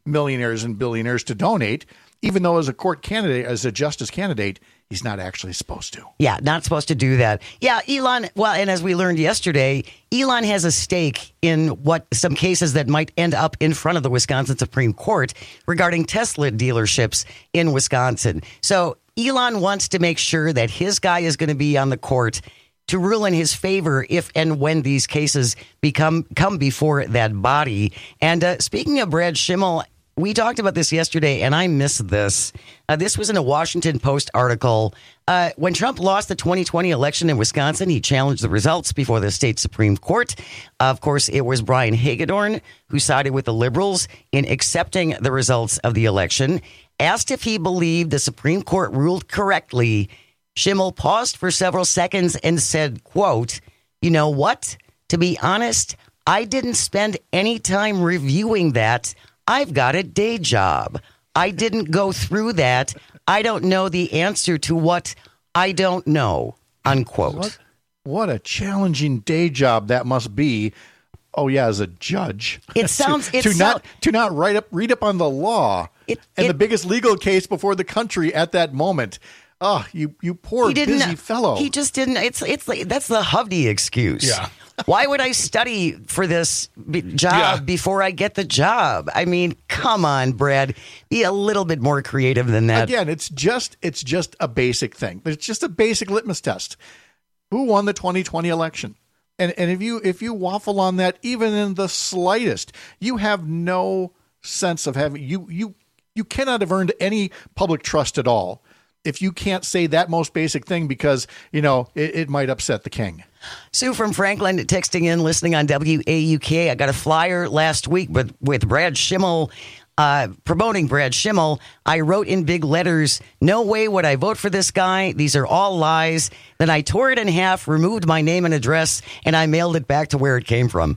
millionaires and billionaires to donate, even though as a court candidate, as a justice candidate, he's not actually supposed to. Yeah, not supposed to do that. Yeah, Elon, well, and as we learned yesterday, Elon has a stake in what some cases that might end up in front of the Wisconsin Supreme Court regarding Tesla dealerships in Wisconsin. So Elon wants to make sure that his guy is going to be on the court to rule in his favor if and when these cases become come before that body. And uh, speaking of Brad Schimmel, we talked about this yesterday, and I missed this. Uh, this was in a Washington Post article. Uh, when Trump lost the twenty twenty election in Wisconsin, he challenged the results before the state Supreme Court. Uh, of course, it was Brian Hagedorn who sided with the liberals in accepting the results of the election. Asked if he believed the Supreme Court ruled correctly, Schimmel paused for several seconds and said, quote, "You know what? To be honest, I didn't spend any time reviewing that. I've got a day job. I didn't go through that. I don't know the answer to what I don't know," unquote. What, what a challenging day job that must be. Oh, yeah, as a judge. It sounds... to, it to sound, not to not write up, read up on the law it, and it, the biggest legal case before the country at that moment. Oh, you you poor busy fellow. He just didn't. It's it's like, that's the Hovde excuse. Yeah. Why would I study for this b- job Yeah. before I get the job? I mean, come on, Brad. Be a little bit more creative than that. Again, it's just it's just a basic thing. It's just a basic litmus test. Who won the twenty twenty election? And and if you if you waffle on that even in the slightest, you have no sense of having you you you cannot have earned any public trust at all if you can't say that most basic thing, because, you know, it, it might upset the king. Sue from Franklin texting in, listening on W A U K. I got a flyer last week with, with Brad Schimmel, uh, promoting Brad Schimmel. I wrote in big letters, "No way would I vote for this guy. These are all lies." Then I tore it in half, removed my name and address, and I mailed it back to where it came from.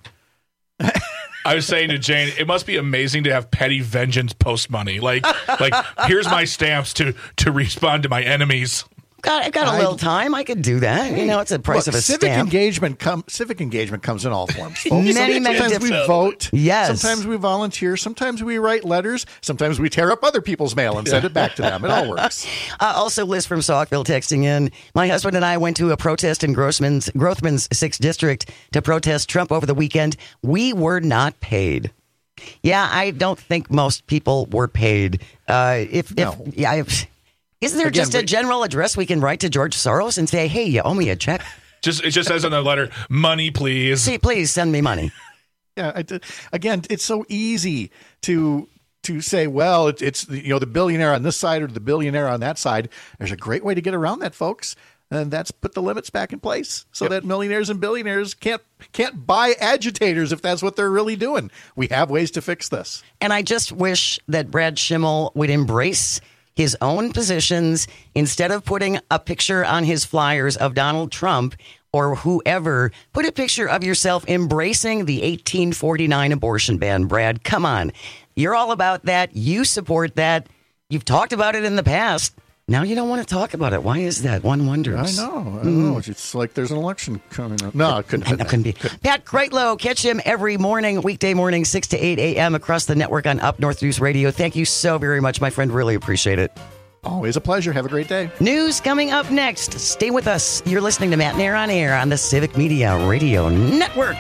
I was saying to Jane, it must be amazing to have petty vengeance post money. Like, like here's my stamps to to respond to my enemies. God, I've got a little time. I could do that. You know, it's a price Look, of a civic stamp. Engagement com- civic engagement comes in all forms, folks. Many, many sometimes we different- vote. Yes. Sometimes we volunteer. Sometimes we write letters. Sometimes we tear up other people's mail and send it back to them. It all works. Uh, also, Liz from Saukville texting in, "My husband and I went to a protest in Grossman's, Grothman's sixth District to protest Trump over the weekend. We were not paid." Yeah, I don't think most people were paid. Uh, if, if, No. yeah, if, isn't there Again, just a we- general address we can write to George Soros and say, "Hey, you owe me a check. Just it just says on the letter, "Money, please." See, please send me money." Yeah. I did- again, it's so easy to to say, well, it, it's you know the billionaire on this side or the billionaire on that side. There's a great way to get around that, folks. And that's put the limits back in place so that millionaires and billionaires can't can't buy agitators if that's what they're really doing. We have ways to fix this. And I just wish that Brad Schimmel would embrace his own positions instead of putting a picture on his flyers of Donald Trump or whoever. Put a picture of yourself embracing the eighteen forty-nine abortion ban, Brad. Come on. You're all about that. You support that. You've talked about it in the past. Now you don't want to talk about it. Why is that? One wonders. I know. I don't know. It's like there's an election coming up. No, it couldn't, It couldn't be. Pat Kreitlow, catch him every morning, weekday morning, six to eight a.m. across the network on Up North News Radio. Thank you so very much, my friend. Really appreciate it. Always a pleasure. Have a great day. News coming up next. Stay with us. You're listening to Matt Nair on Air on the Civic Media Radio Network.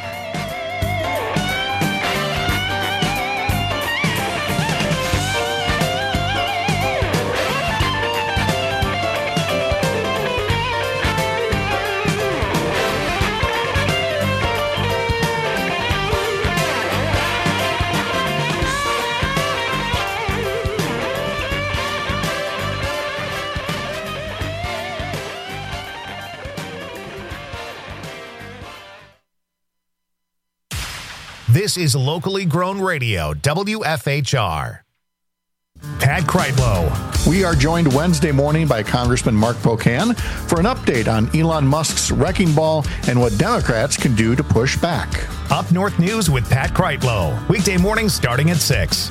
This is locally grown radio, W F H R. Pat Kreitlow. We are joined Wednesday morning by Congressman Mark Pocan for an update on Elon Musk's wrecking ball and what Democrats can do to push back. Up North News with Pat Kreitlow. Weekday mornings starting at six.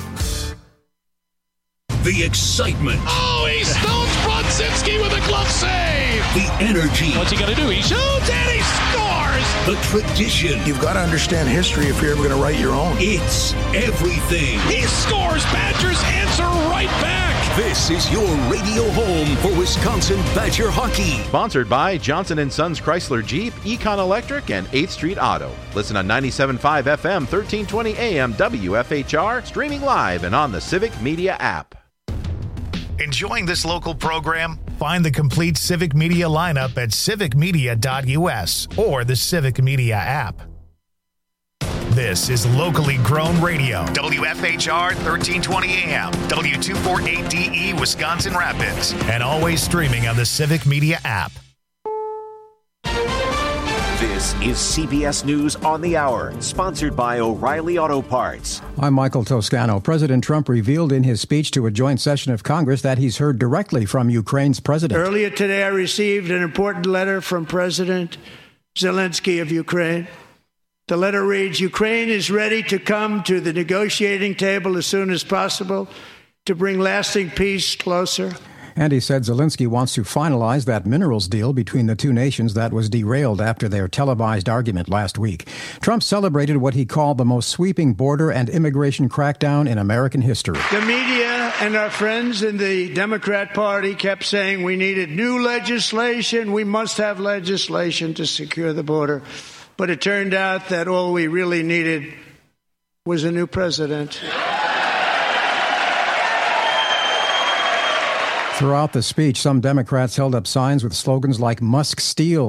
The excitement. Oh, he stones Brodzinski with a glove save. The energy. What's he going to do? He shoots and he scores. scores, the tradition. You've got to understand history if you're ever going to write your own. It's everything. He scores. Badgers answer right back. This is your radio home for Wisconsin Badger hockey. Sponsored by Johnson and Sons Chrysler Jeep, Econ Electric, and eighth Street Auto. Listen on ninety-seven point five F M, thirteen twenty A M W F H R, streaming live and on the Civic Media app. Enjoying this local program? Find the complete Civic Media lineup at civic media dot U S or the Civic Media app. This is locally grown radio. W F H R thirteen twenty A M, W two forty-eight D E Wisconsin Rapids, and always streaming on the Civic Media app. This is C B S News on the Hour, sponsored by O'Reilly Auto Parts. I'm Michael Toscano. President Trump revealed in his speech to a joint session of Congress that he's heard directly from Ukraine's president. Earlier today, I received an important letter from President Zelensky of Ukraine. The letter reads, Ukraine is ready to come to the negotiating table as soon as possible to bring lasting peace closer. And he said Zelensky wants to finalize that minerals deal between the two nations that was derailed after their televised argument last week. Trump celebrated what he called the most sweeping border and immigration crackdown in American history. The media and our friends in the Democrat Party kept saying we needed new legislation. We must have legislation to secure the border. But it turned out that all we really needed was a new president. Throughout the speech, some Democrats held up signs with slogans like Musk steals.